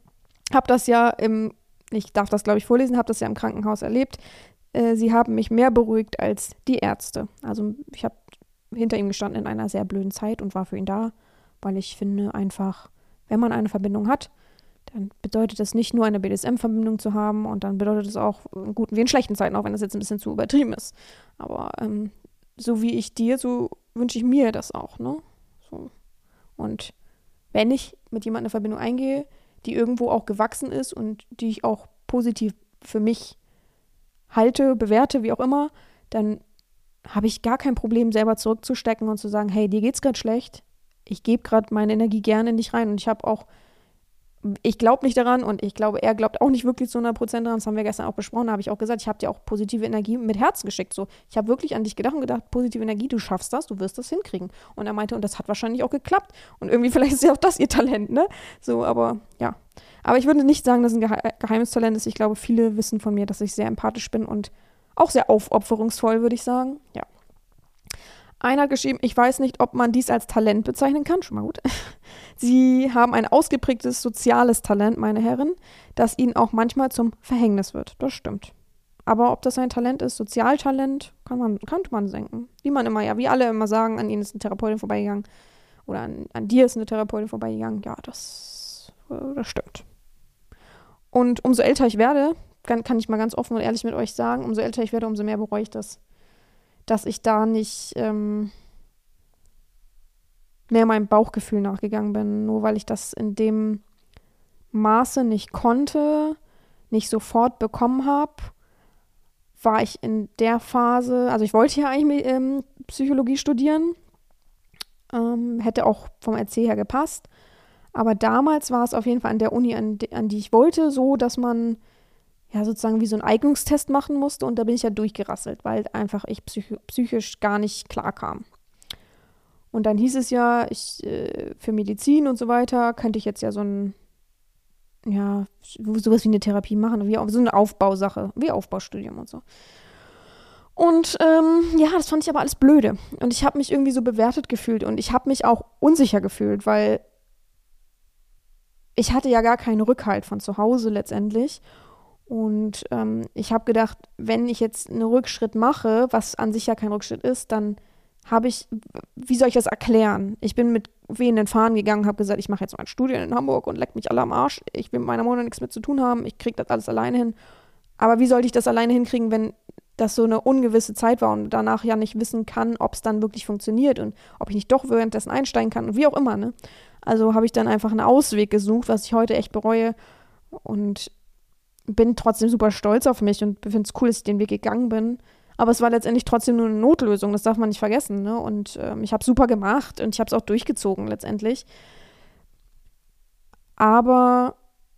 Speaker 1: Ich darf das glaube ich vorlesen, habe das ja im Krankenhaus erlebt. Sie haben mich mehr beruhigt als die Ärzte. Also ich habe hinter ihm gestanden in einer sehr blöden Zeit und war für ihn da, weil ich finde einfach, wenn man eine Verbindung hat, dann bedeutet das nicht nur eine BDSM-Verbindung zu haben und dann bedeutet es auch in guten wie in schlechten Zeiten, auch wenn das jetzt ein bisschen zu übertrieben ist. Aber so wie ich dir, so wünsche ich mir das auch, ne? So. Und wenn ich mit jemandem eine Verbindung eingehe, die irgendwo auch gewachsen ist und die ich auch positiv für mich halte, bewerte, wie auch immer, dann habe ich gar kein Problem, selber zurückzustecken und zu sagen, hey, dir geht's gerade schlecht, ich gebe gerade meine Energie gerne in dich rein und ich glaube nicht daran und ich glaube, er glaubt auch nicht wirklich zu 100% daran. Das haben wir gestern auch besprochen. Da habe ich auch gesagt, ich habe dir auch positive Energie mit Herzen geschickt. So, ich habe wirklich an dich gedacht und gedacht, positive Energie, du schaffst das, du wirst das hinkriegen. Und er meinte, und das hat wahrscheinlich auch geklappt. Und irgendwie vielleicht ist ja auch das ihr Talent, ne? So, aber ja. Aber ich würde nicht sagen, dass es ein geheimes Talent ist. Ich glaube, viele wissen von mir, dass ich sehr empathisch bin und auch sehr aufopferungsvoll, würde ich sagen. Ja. Einer hat geschrieben, ich weiß nicht, ob man dies als Talent bezeichnen kann. Schon mal gut. Sie haben ein ausgeprägtes soziales Talent, meine Herren, das ihnen auch manchmal zum Verhängnis wird. Das stimmt. Aber ob das ein Talent ist, Sozialtalent, könnte man denken. Wie alle immer sagen, an ihnen ist eine Therapeutin vorbeigegangen. Oder an dir ist eine Therapeutin vorbeigegangen. Ja, das stimmt. Und umso älter ich werde, kann ich mal ganz offen und ehrlich mit euch sagen, umso älter ich werde, umso mehr bereue ich das, dass ich da nicht mehr meinem Bauchgefühl nachgegangen bin, nur weil ich das in dem Maße nicht konnte, nicht sofort bekommen habe, war ich in der Phase, also ich wollte ja eigentlich Psychologie studieren, hätte auch vom RC her gepasst, aber damals war es auf jeden Fall an der Uni, an die ich wollte, so, dass man ja sozusagen wie so einen Eignungstest machen musste und da bin ich ja durchgerasselt, weil einfach ich psychisch gar nicht klar kam. Und dann hieß es ja, für Medizin und so weiter könnte ich jetzt ja sowas wie eine Therapie machen, so eine Aufbausache, wie Aufbaustudium und so. Und das fand ich aber alles blöde. Und ich habe mich irgendwie so bewertet gefühlt und ich habe mich auch unsicher gefühlt, weil ich hatte ja gar keinen Rückhalt von zu Hause letztendlich. Und ich habe gedacht, wenn ich jetzt einen Rückschritt mache, was an sich ja kein Rückschritt ist, dann wie soll ich das erklären? Ich bin mit wehenden Fahnen gegangen, habe gesagt, ich mache jetzt mein Studium in Hamburg und leck mich alle am Arsch. Ich will mit meiner Mutter nichts mit zu tun haben, ich kriege das alles alleine hin. Aber wie sollte ich das alleine hinkriegen, wenn das so eine ungewisse Zeit war und danach ja nicht wissen kann, ob es dann wirklich funktioniert und ob ich nicht doch währenddessen einsteigen kann und wie auch immer, ne? Also habe ich dann einfach einen Ausweg gesucht, was ich heute echt bereue und bin trotzdem super stolz auf mich und finde es cool, dass ich den Weg gegangen bin. Aber es war letztendlich trotzdem nur eine Notlösung, das darf man nicht vergessen, ne? Und ich habe es super gemacht und ich habe es auch durchgezogen letztendlich. Aber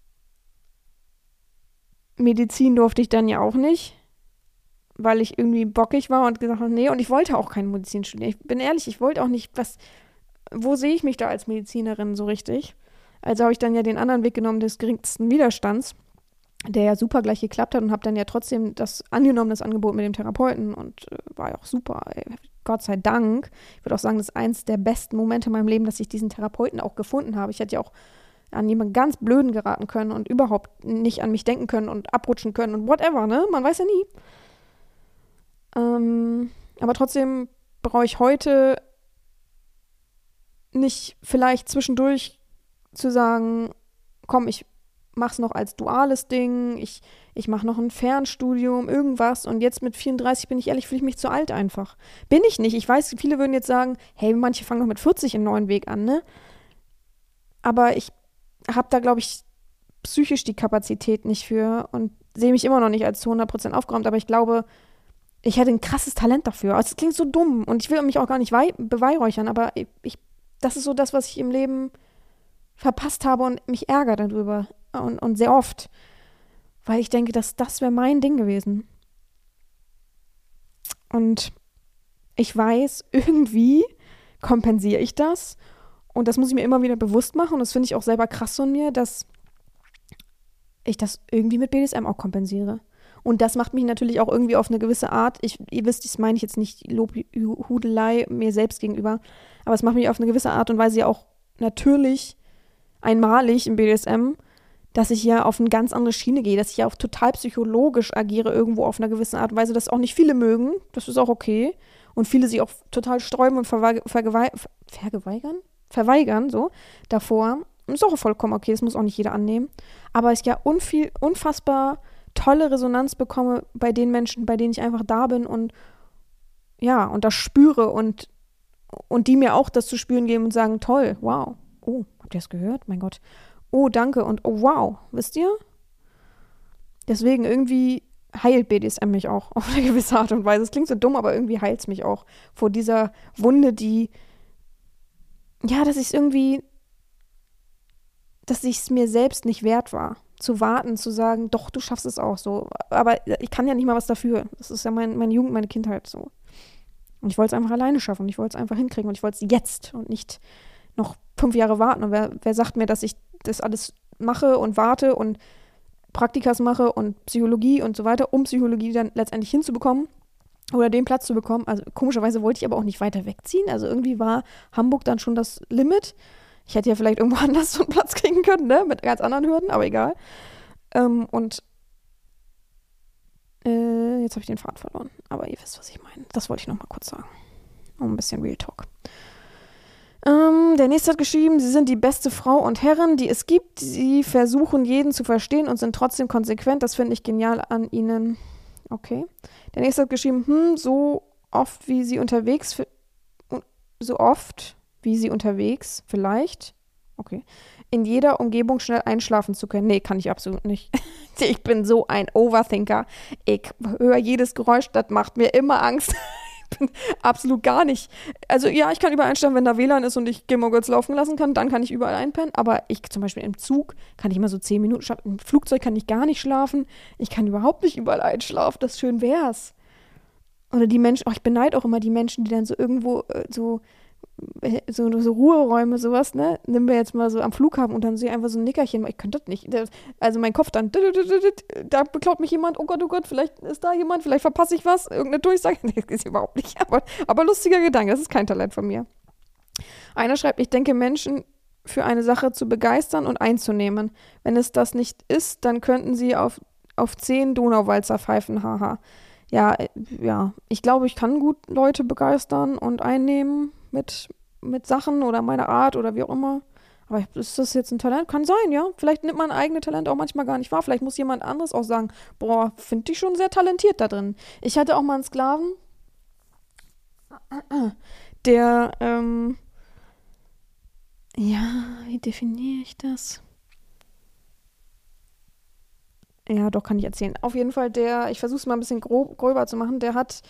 Speaker 1: Medizin durfte ich dann ja auch nicht, weil ich irgendwie bockig war und gesagt habe, nee, und ich wollte auch keine Medizin studieren. Ich bin ehrlich, ich wollte auch nicht, wo sehe ich mich da als Medizinerin so richtig? Also habe ich dann ja den anderen Weg genommen des geringsten Widerstands, der ja super gleich geklappt hat und habe dann ja trotzdem das Angebot mit dem Therapeuten und war ja auch super, ey. Gott sei Dank. Ich würde auch sagen, das ist eins der besten Momente in meinem Leben, dass ich diesen Therapeuten auch gefunden habe. Ich hatte ja auch an jemanden ganz Blöden geraten können und überhaupt nicht an mich denken können und abrutschen können und whatever, ne? Man weiß ja nie. Aber trotzdem brauche ich heute nicht vielleicht zwischendurch zu sagen, komm, ich mach's noch als duales Ding, ich mache noch ein Fernstudium, irgendwas und jetzt mit 34 bin ich ehrlich, fühle ich mich zu alt einfach. Bin ich nicht. Ich weiß, viele würden jetzt sagen, hey, manche fangen noch mit 40 einen neuen Weg an, ne? Aber ich habe da, glaube ich, psychisch die Kapazität nicht für und sehe mich immer noch nicht als zu 100% aufgeräumt, aber ich glaube, ich hätte ein krasses Talent dafür. Also es klingt so dumm und ich will mich auch gar nicht beweihräuchern, aber das ist so das, was ich im Leben verpasst habe und mich ärgere darüber. Und sehr oft. Weil ich denke, dass das wäre mein Ding gewesen. Und ich weiß, irgendwie kompensiere ich das. Und das muss ich mir immer wieder bewusst machen. Und das finde ich auch selber krass von mir, dass ich das irgendwie mit BDSM auch kompensiere. Und das macht mich natürlich auch irgendwie auf eine gewisse Art, ihr wisst, das meine ich jetzt nicht Lobhudelei mir selbst gegenüber, aber es macht mich auf eine gewisse Art und Weise ja auch natürlich einmalig im BDSM, dass ich ja auf eine ganz andere Schiene gehe, dass ich ja auch total psychologisch agiere irgendwo auf einer gewissen Art und Weise, dass auch nicht viele mögen, das ist auch okay. Und viele sich auch total sträuben und verweigern, so, davor. Und ist auch vollkommen okay, das muss auch nicht jeder annehmen. Aber ich ja unfassbar tolle Resonanz bekomme bei den Menschen, bei denen ich einfach da bin und ja, und das spüre und die mir auch das zu spüren geben und sagen, toll, wow, oh, habt ihr das gehört? Mein Gott. Oh, danke und oh, wow, wisst ihr? Deswegen irgendwie heilt BDSM mich auch auf eine gewisse Art und Weise. Es klingt so dumm, aber irgendwie heilt es mich auch vor dieser Wunde, die, ja, dass ich es mir selbst nicht wert war, zu warten, zu sagen, doch, du schaffst es auch so. Aber ich kann ja nicht mal was dafür. Das ist ja meine Jugend, meine Kindheit so. Und ich wollte es einfach alleine schaffen und ich wollte es einfach hinkriegen und ich wollte es jetzt und nicht noch 5 Jahre warten. Und wer sagt mir, dass ich das alles mache und warte und Praktikas mache und Psychologie und so weiter, um Psychologie dann letztendlich hinzubekommen oder den Platz zu bekommen. Also komischerweise wollte ich aber auch nicht weiter wegziehen. Also irgendwie war Hamburg dann schon das Limit. Ich hätte ja vielleicht irgendwo anders so einen Platz kriegen können, ne? Mit ganz anderen Hürden, aber egal. Jetzt habe ich den Faden verloren. Aber ihr wisst, was ich meine. Das wollte ich noch mal kurz sagen. Ein bisschen Real Talk. Der nächste hat geschrieben, sie sind die beste Frau und Herrin, die es gibt. Sie versuchen, jeden zu verstehen und sind trotzdem konsequent. Das finde ich genial an ihnen. Okay. Der nächste hat geschrieben, so oft wie sie unterwegs, vielleicht, okay, in jeder Umgebung schnell einschlafen zu können. Nee, kann ich absolut nicht. Ich bin so ein Overthinker. Ich höre jedes Geräusch, das macht mir immer Angst. Ich bin absolut gar nicht. Also ja, ich kann überall einschlafen, wenn da WLAN ist und ich Gilmore Girls laufen lassen kann, dann kann ich überall einpennen. Aber ich zum Beispiel im Zug kann ich immer so 10 Minuten schlafen. Im Flugzeug kann ich gar nicht schlafen. Ich kann überhaupt nicht überall einschlafen. Das schön wär's. Oder die Menschen, ich beneide auch immer die Menschen, die dann so irgendwo so Ruheräume, sowas, ne? Nehmen wir jetzt mal so am Flughafen und dann sehe ich einfach so ein Nickerchen. Ich könnte das nicht. Also mein Kopf dann, da beklaut mich jemand, oh Gott, vielleicht ist da jemand, vielleicht verpasse ich was, irgendeine Durchsage. Nee, das ist überhaupt nicht. Aber lustiger Gedanke, das ist kein Talent von mir. Einer schreibt, ich denke, Menschen für eine Sache zu begeistern und einzunehmen. Wenn es das nicht ist, dann könnten sie auf 10 Donauwalzer pfeifen, haha. Ja, ich glaube, ich kann gut Leute begeistern und einnehmen mit Sachen oder meiner Art oder wie auch immer. Aber ist das jetzt ein Talent? Kann sein, ja. Vielleicht nimmt man eigene Talente auch manchmal gar nicht wahr. Vielleicht muss jemand anderes auch sagen, boah, finde ich schon sehr talentiert da drin. Ich hatte auch mal einen Sklaven, der, wie definiere ich das? Ja, doch, kann ich erzählen. Auf jeden Fall ich versuche es mal ein bisschen gröber zu machen, der hat,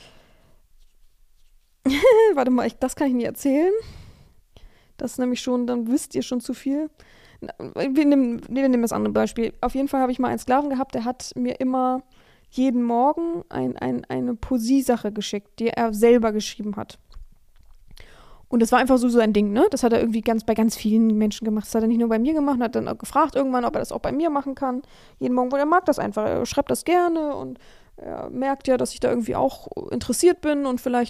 Speaker 1: warte mal, das kann ich nicht erzählen. Das ist nämlich schon, dann wisst ihr schon zu viel. Wir nehmen das andere Beispiel. Auf jeden Fall habe ich mal einen Sklaven gehabt, der hat mir immer jeden Morgen eine Poesiesache geschickt, die er selber geschrieben hat. Und das war einfach so ein Ding, ne? Das hat er irgendwie bei ganz vielen Menschen gemacht. Das hat er nicht nur bei mir gemacht, hat dann auch gefragt irgendwann, ob er das auch bei mir machen kann. Jeden Morgen, weil er mag das einfach. Er schreibt das gerne und er merkt ja, dass ich da irgendwie auch interessiert bin und vielleicht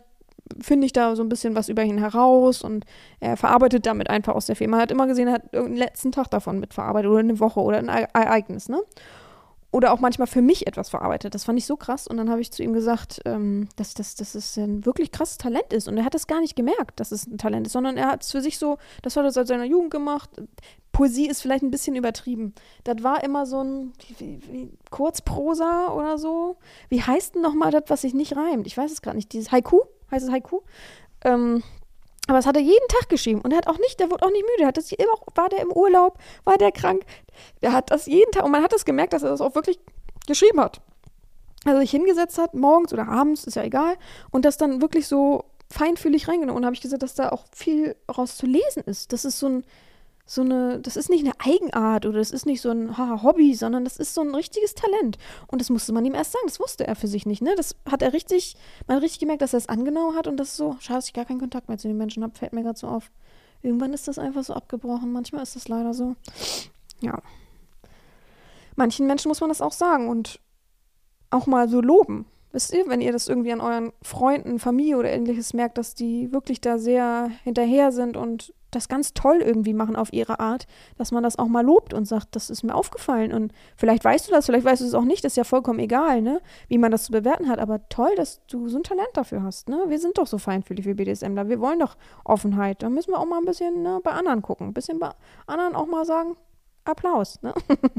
Speaker 1: finde ich da so ein bisschen was über ihn heraus und er verarbeitet damit einfach aus der Film. Man hat immer gesehen, er hat irgendeinen letzten Tag davon mitverarbeitet oder eine Woche oder ein Ereignis, ne? Oder auch manchmal für mich etwas verarbeitet. Das fand ich so krass. Und dann habe ich zu ihm gesagt, dass das ein wirklich krasses Talent ist. Und er hat es gar nicht gemerkt, dass es ein Talent ist, sondern er hat es für sich so, das hat er seit seiner Jugend gemacht. Poesie ist vielleicht ein bisschen übertrieben. Das war immer so ein wie Kurzprosa oder so. Wie heißt denn nochmal das, was sich nicht reimt? Ich weiß es gerade nicht. Dieses Haiku? Heißt es Haiku? Aber das hat er jeden Tag geschrieben. Und er hat auch nicht, der wurde auch nicht müde. Hat das immer, war der im Urlaub, war der krank. Der hat das jeden Tag, und man hat das gemerkt, dass er das auch wirklich geschrieben hat. Also sich hingesetzt hat, morgens oder abends, ist ja egal, und das dann wirklich so feinfühlig reingenommen. Und da habe ich gesagt, dass da auch viel raus zu lesen ist. Das ist das ist nicht eine Eigenart oder das ist nicht so ein Hobby, sondern das ist so ein richtiges Talent. Und das musste man ihm erst sagen, das wusste er für sich nicht, ne? Das hat man hat richtig gemerkt, dass er es angenommen hat und das ist so, schade, dass ich gar keinen Kontakt mehr zu den Menschen habe, fällt mir gerade so auf. Irgendwann ist das einfach so abgebrochen, manchmal ist das leider so. Ja. Manchen Menschen muss man das auch sagen und auch mal so loben. Wisst ihr, wenn ihr das irgendwie an euren Freunden, Familie oder ähnliches merkt, dass die wirklich da sehr hinterher sind und das ganz toll irgendwie machen auf ihre Art, dass man das auch mal lobt und sagt, das ist mir aufgefallen und vielleicht weißt du das, vielleicht weißt du es auch nicht, das ist ja vollkommen egal, ne, wie man das zu bewerten hat, aber toll, dass du so ein Talent dafür hast, ne, wir sind doch so feinfühlig wie BDSMler, wir wollen doch Offenheit, da müssen wir auch mal ein bisschen, ne, bei anderen gucken, ein bisschen bei anderen auch mal sagen, Applaus, ne.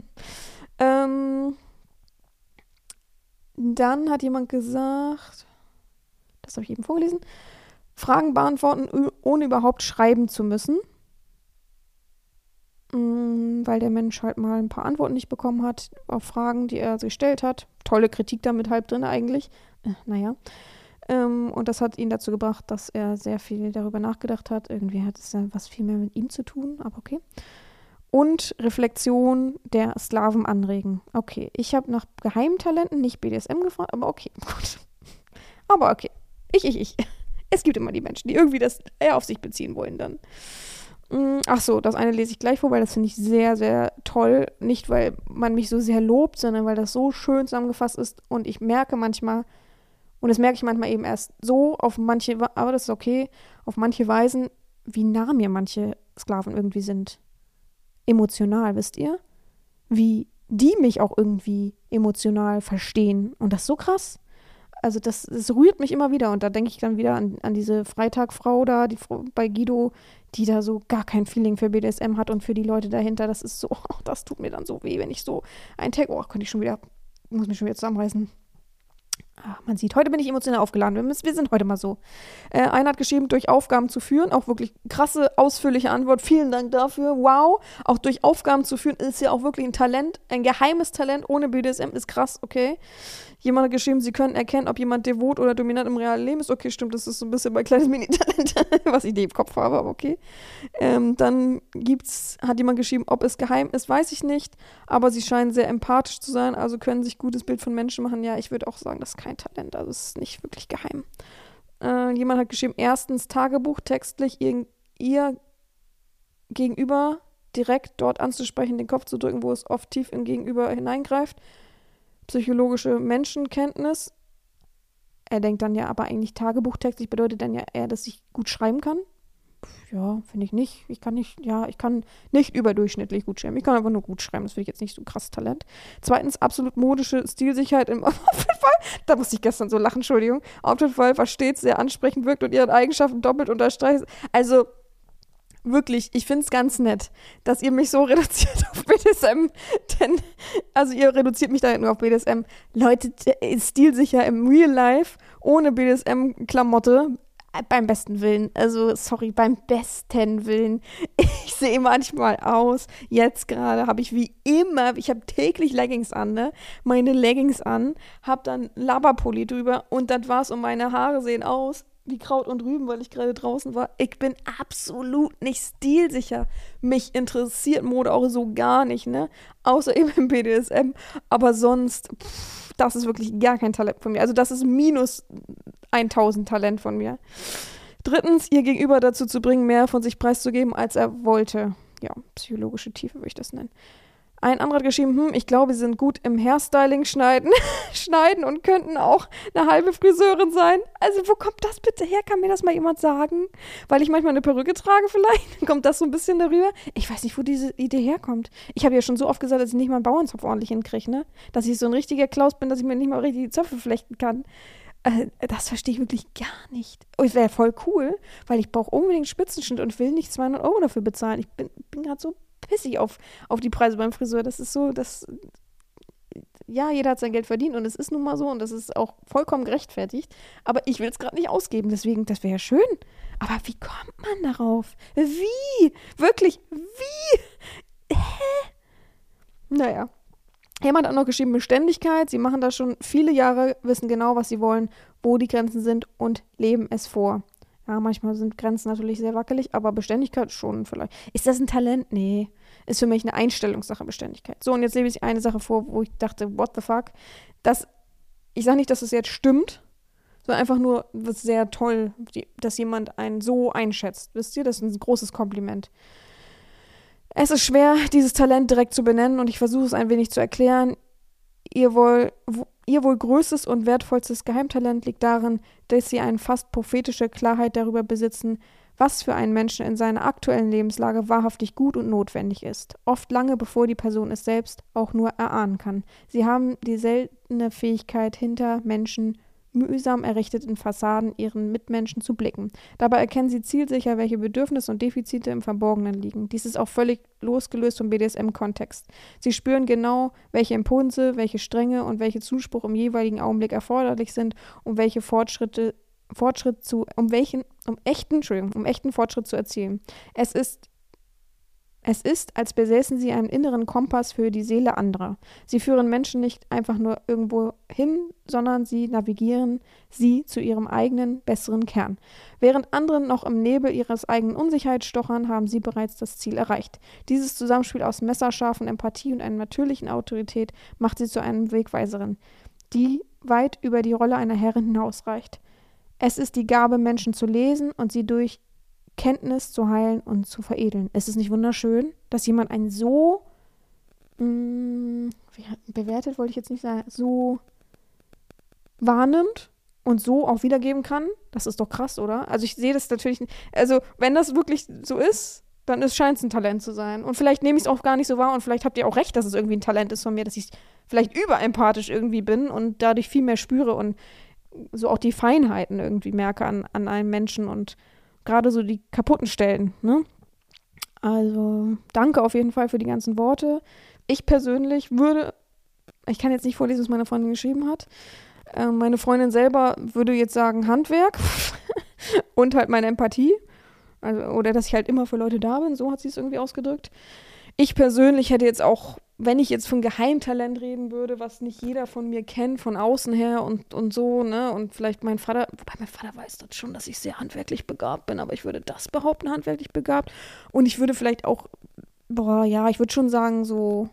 Speaker 1: Dann hat jemand gesagt, das habe ich eben vorgelesen, Fragen beantworten, ohne überhaupt schreiben zu müssen. Weil der Mensch halt mal ein paar Antworten nicht bekommen hat auf Fragen, die er gestellt hat. Tolle Kritik damit halb drin eigentlich. Naja. Und das hat ihn dazu gebracht, dass er sehr viel darüber nachgedacht hat. Irgendwie hat es ja was viel mehr mit ihm zu tun, aber okay. Und Reflexion der Sklaven anregen. Okay, ich habe nach Geheimtalenten, nicht BDSM gefragt, aber okay, gut. Aber okay, ich. Es gibt immer die Menschen, die irgendwie das eher auf sich beziehen wollen dann. Ach so, das eine lese ich gleich vor, weil das finde ich sehr, sehr toll. Nicht, weil man mich so sehr lobt, sondern weil das so schön zusammengefasst ist. Und ich merke manchmal, und das merke ich manchmal eben erst so auf manche, aber das ist okay, auf manche Weisen, wie nah mir manche Sklaven irgendwie sind. Emotional, wisst ihr? Wie die mich auch irgendwie emotional verstehen. Und das ist so krass. Also das rührt mich immer wieder. Und da denke ich dann wieder an diese Freitagfrau da, die bei Guido, die da so gar kein Feeling für BDSM hat und für die Leute dahinter. Das ist so, das tut mir dann so weh, wenn ich so einen Tag, muss mich schon wieder zusammenreißen. Man sieht, heute bin ich emotional aufgeladen. Wir sind heute mal so. Einer hat geschrieben, durch Aufgaben zu führen. Auch wirklich krasse, ausführliche Antwort. Vielen Dank dafür. Wow. Auch durch Aufgaben zu führen ist ja auch wirklich ein Talent. Ein geheimes Talent ohne BDSM ist krass, okay. Jemand hat geschrieben, sie können erkennen, ob jemand devot oder dominant im realen Leben ist. Okay, stimmt, das ist so ein bisschen mein kleines Mini-Talent, was ich nicht im Kopf habe, aber okay. Dann hat jemand geschrieben, ob es geheim ist, weiß ich nicht. Aber sie scheinen sehr empathisch zu sein, also können sich gutes Bild von Menschen machen. Ja, ich würde auch sagen, das ist kein Talent, also es ist nicht wirklich geheim. Jemand hat geschrieben, erstens Tagebuch textlich ihr Gegenüber direkt dort anzusprechen, den Kopf zu drücken, wo es oft tief im Gegenüber hineingreift. Psychologische Menschenkenntnis. Er denkt dann ja, aber eigentlich tagebuchtextlich bedeutet dann ja eher, dass ich gut schreiben kann. Ja, finde ich nicht. Ich kann nicht überdurchschnittlich gut schreiben. Ich kann einfach nur gut schreiben. Das finde ich jetzt nicht so ein krasses Talent. Zweitens, absolut modische Stilsicherheit im Outfitfall. Da musste ich gestern so lachen, Entschuldigung. Outfitfall versteht, sehr ansprechend wirkt und ihren Eigenschaften doppelt unterstreicht. Also, wirklich, ich finde es ganz nett, dass ihr mich so reduziert auf BDSM, denn, also ihr reduziert mich da nur auf BDSM. Leute, stilsicher im Real Life, ohne BDSM-Klamotte, beim besten Willen, also sorry, beim besten Willen. Ich sehe manchmal aus, jetzt gerade habe ich wie immer, ich habe täglich Leggings an, ne? Meine Leggings an, habe dann Labberpulli drüber und das war's und meine Haare sehen aus wie Kraut und Rüben, weil ich gerade draußen war. Ich bin absolut nicht stilsicher. Mich interessiert Mode auch so gar nicht, ne? Außer eben im BDSM. Aber sonst, das ist wirklich gar kein Talent von mir. Also das ist minus 1000 Talent von mir. Drittens, ihr Gegenüber dazu zu bringen, mehr von sich preiszugeben, als er wollte. Ja, psychologische Tiefe würde ich das nennen. Ein anderer hat geschrieben, ich glaube, sie sind gut im Hairstyling schneiden und könnten auch eine halbe Friseurin sein. Also wo kommt das bitte her? Kann mir das mal jemand sagen? Weil ich manchmal eine Perücke trage vielleicht? Kommt das so ein bisschen darüber? Ich weiß nicht, wo diese Idee herkommt. Ich habe ja schon so oft gesagt, dass ich nicht mal einen Bauernzopf ordentlich hinkriege, ne? Dass ich so ein richtiger Klaus bin, dass ich mir nicht mal richtig die Zöpfe flechten kann. Das verstehe ich wirklich gar nicht. Oh, es wäre voll cool, weil ich brauche unbedingt Spitzenschnitt und will nicht 200 Euro dafür bezahlen. Ich bin gerade so pissig auf die Preise beim Friseur. Das ist so, ja, jeder hat sein Geld verdient und es ist nun mal so und das ist auch vollkommen gerechtfertigt. Aber ich will es gerade nicht ausgeben, deswegen, das wäre ja schön. Aber wie kommt man darauf? Wie? Wirklich, wie? Naja. Jemand hat noch geschrieben, Beständigkeit. Sie machen das schon viele Jahre, wissen genau, was sie wollen, wo die Grenzen sind und leben es vor. Ja, manchmal sind Grenzen natürlich sehr wackelig, aber Beständigkeit schon vielleicht. Ist das ein Talent? Nee. Ist für mich eine Einstellungssache, Beständigkeit. So, und jetzt lebe ich eine Sache vor, wo ich dachte, what the fuck? Ich sage nicht, dass es jetzt stimmt, sondern einfach nur, das ist sehr toll, dass jemand einen so einschätzt. Wisst ihr, das ist ein großes Kompliment. Es ist schwer, dieses Talent direkt zu benennen und ich versuche es ein wenig zu erklären. Ihr wohl größtes und wertvollstes Geheimtalent liegt darin, dass sie eine fast prophetische Klarheit darüber besitzen, was für einen Menschen in seiner aktuellen Lebenslage wahrhaftig gut und notwendig ist. Oft lange bevor die Person es selbst auch nur erahnen kann. Sie haben die seltene Fähigkeit, hinter Menschen mühsam errichteten Fassaden ihren Mitmenschen zu blicken. Dabei erkennen sie zielsicher, welche Bedürfnisse und Defizite im Verborgenen liegen. Dies ist auch völlig losgelöst vom BDSM-Kontext. Sie spüren genau, welche Impulse, welche Strenge und welche Zuspruch im jeweiligen Augenblick erforderlich sind, um echten Fortschritt zu erzielen. Es ist, als besäßen sie einen inneren Kompass für die Seele anderer. Sie führen Menschen nicht einfach nur irgendwo hin, sondern sie navigieren sie zu ihrem eigenen, besseren Kern. Während andere noch im Nebel ihres eigenen Unsicherheit stochern, haben sie bereits das Ziel erreicht. Dieses Zusammenspiel aus messerscharfen Empathie und einer natürlichen Autorität macht sie zu einem Wegweiserin, die weit über die Rolle einer Herrin hinausreicht. Es ist die Gabe, Menschen zu lesen und sie durch Kenntnis zu heilen und zu veredeln. Ist es nicht wunderschön, dass jemand einen so bewertet, wollte ich jetzt nicht sagen, so wahrnimmt und so auch wiedergeben kann? Das ist doch krass, oder? Also ich sehe das natürlich, also wenn das wirklich so ist, dann scheint es ein Talent zu sein. Und vielleicht nehme ich es auch gar nicht so wahr und vielleicht habt ihr auch recht, dass es irgendwie ein Talent ist von mir, dass ich vielleicht überempathisch irgendwie bin und dadurch viel mehr spüre und so auch die Feinheiten irgendwie merke an einem Menschen und gerade so die kaputten Stellen, ne? Also, danke auf jeden Fall für die ganzen Worte. Ich persönlich ich kann jetzt nicht vorlesen, was meine Freundin geschrieben hat. Meine Freundin selber würde jetzt sagen Handwerk und halt meine Empathie. Also, oder dass ich halt immer für Leute da bin, so hat sie es irgendwie ausgedrückt. Ich persönlich hätte jetzt auch, wenn ich jetzt von Geheimtalent reden würde, was nicht jeder von mir kennt, von außen her und so, ne, und vielleicht mein Vater weiß das schon, dass ich sehr handwerklich begabt bin, aber ich würde das behaupten, handwerklich begabt. Und ich würde vielleicht auch, ich würde schon sagen so,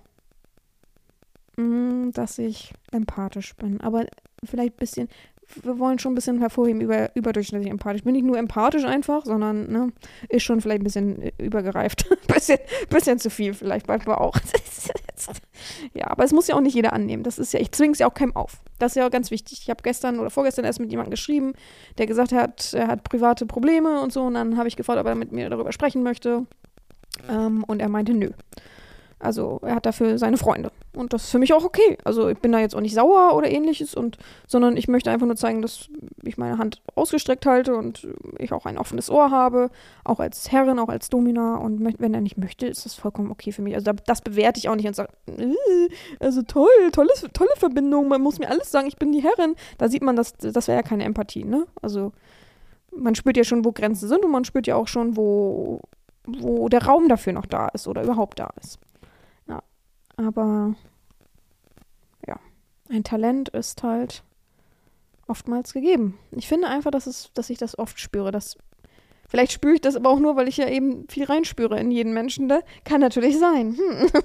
Speaker 1: dass ich empathisch bin, aber vielleicht ein bisschen, wir wollen schon ein bisschen hervorheben, überdurchschnittlich empathisch. Bin nicht nur empathisch einfach, sondern, ne, ist schon vielleicht ein bisschen übergereift. bisschen zu viel vielleicht manchmal auch. Ja, aber es muss ja auch nicht jeder annehmen. Das ist ja, ich zwinge es ja auch keinem auf. Das ist ja auch ganz wichtig. Ich habe gestern oder vorgestern erst mit jemandem geschrieben, der gesagt hat, er hat private Probleme und so. Und dann habe ich gefragt, ob er mit mir darüber sprechen möchte. Und er meinte, nö. Also er hat dafür seine Freunde. Und das ist für mich auch okay. Also ich bin da jetzt auch nicht sauer oder ähnliches, sondern ich möchte einfach nur zeigen, dass ich meine Hand ausgestreckt halte und ich auch ein offenes Ohr habe, auch als Herrin, auch als Domina. Und wenn er nicht möchte, ist das vollkommen okay für mich. Also das bewerte ich auch nicht und sage, also tolle Verbindung, man muss mir alles sagen, ich bin die Herrin. Da sieht man, das wäre ja keine Empathie, ne? Also man spürt ja schon, wo Grenzen sind und man spürt ja auch schon, wo der Raum dafür noch da ist oder überhaupt da ist. Aber ja, ein Talent ist halt oftmals gegeben. Ich finde einfach, dass ich das oft spüre. Vielleicht spüre ich das aber auch nur, weil ich ja eben viel reinspüre in jeden Menschen. Ne? Kann natürlich sein.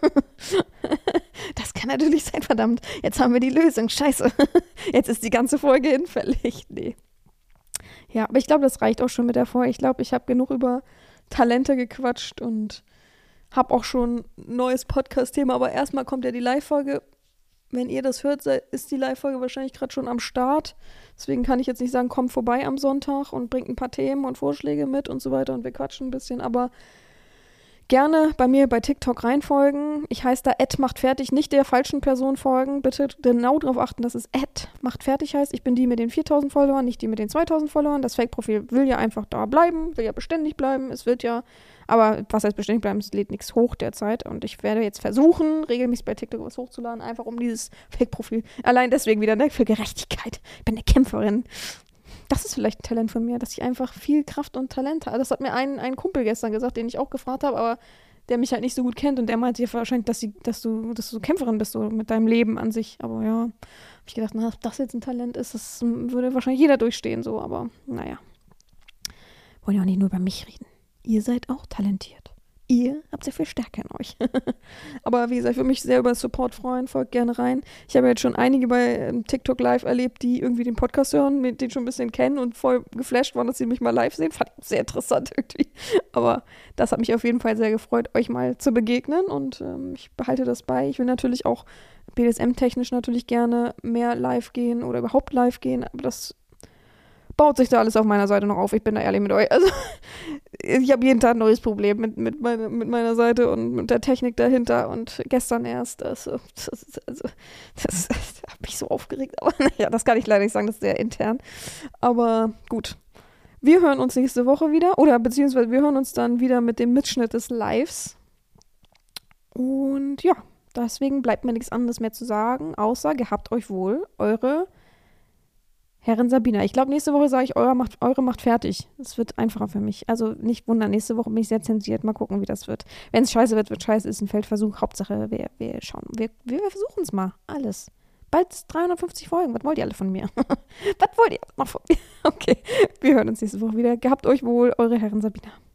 Speaker 1: Das kann natürlich sein, verdammt. Jetzt haben wir die Lösung. Scheiße. Jetzt ist die ganze Folge hinfällig. Nee. Ja, aber ich glaube, das reicht auch schon mit der Folge. Ich glaube, ich habe genug über Talente gequatscht und Hab auch schon ein neues Podcast-Thema, aber erstmal kommt ja die Live-Folge. Wenn ihr das hört, ist die Live-Folge wahrscheinlich gerade schon am Start. Deswegen kann ich jetzt nicht sagen, kommt vorbei am Sonntag und bringt ein paar Themen und Vorschläge mit und so weiter und wir quatschen ein bisschen. Aber gerne bei mir bei TikTok reinfolgen. Ich heiße da @machtfertig, nicht der falschen Person folgen. Bitte genau darauf achten, dass es @machtfertig heißt. Ich bin die mit den 4.000 Followern, nicht die mit den 2.000 Followern. Das Fake-Profil will ja einfach da bleiben, will ja beständig bleiben. Es wird ja, aber was heißt beständig bleiben? Es lädt nichts hoch derzeit. Und ich werde jetzt versuchen, regelmäßig bei TikTok was hochzuladen, einfach um dieses Fake-Profil. Allein deswegen wieder, ne? Für Gerechtigkeit. Ich bin eine Kämpferin. Das ist vielleicht ein Talent von mir, dass ich einfach viel Kraft und Talent habe. Das hat mir ein Kumpel gestern gesagt, den ich auch gefragt habe, aber der mich halt nicht so gut kennt und der meinte ja wahrscheinlich, dass du Kämpferin bist, so mit deinem Leben an sich. Aber ja, habe ich gedacht, na, ob das jetzt ein Talent ist, das würde wahrscheinlich jeder durchstehen, so, aber naja. Wollen ja auch nicht nur über mich reden. Ihr seid auch talentiert. Ihr habt sehr viel Stärke in euch. Aber wie gesagt, ich würde mich sehr über Support freuen. Folgt gerne rein. Ich habe jetzt schon einige bei TikTok Live erlebt, die irgendwie den Podcast hören, mit den schon ein bisschen kennen und voll geflasht waren, dass sie mich mal live sehen. Fand ich sehr interessant irgendwie. Aber das hat mich auf jeden Fall sehr gefreut, euch mal zu begegnen. Und ich behalte das bei. Ich will natürlich auch BDSM-technisch natürlich gerne mehr live gehen oder überhaupt live gehen. Aber das baut sich da alles auf meiner Seite noch auf. Ich bin da ehrlich mit euch. Also, ich habe jeden Tag ein neues Problem mit meiner Seite und mit der Technik dahinter. Und gestern erst, das hat mich so aufgeregt. Aber naja, das kann ich leider nicht sagen, das ist sehr intern. Aber gut. Wir hören uns nächste Woche wieder. Oder beziehungsweise wir hören uns dann wieder mit dem Mitschnitt des Lives. Und ja, deswegen bleibt mir nichts anderes mehr zu sagen, außer gehabt euch wohl, eure Herrin Sabina. Ich glaube, nächste Woche sage ich, eure macht fertig. Das wird einfacher für mich. Also nicht wundern, nächste Woche bin ich sehr zensiert. Mal gucken, wie das wird. Wenn es scheiße wird, wird scheiße. Ist ein Feldversuch. Hauptsache, wir schauen. Wir versuchen es mal. Alles. Bald 350 Folgen. Was wollt ihr alle von mir? Was wollt ihr noch von mir? Okay, wir hören uns nächste Woche wieder. Gehabt euch wohl, eure Herrin Sabina.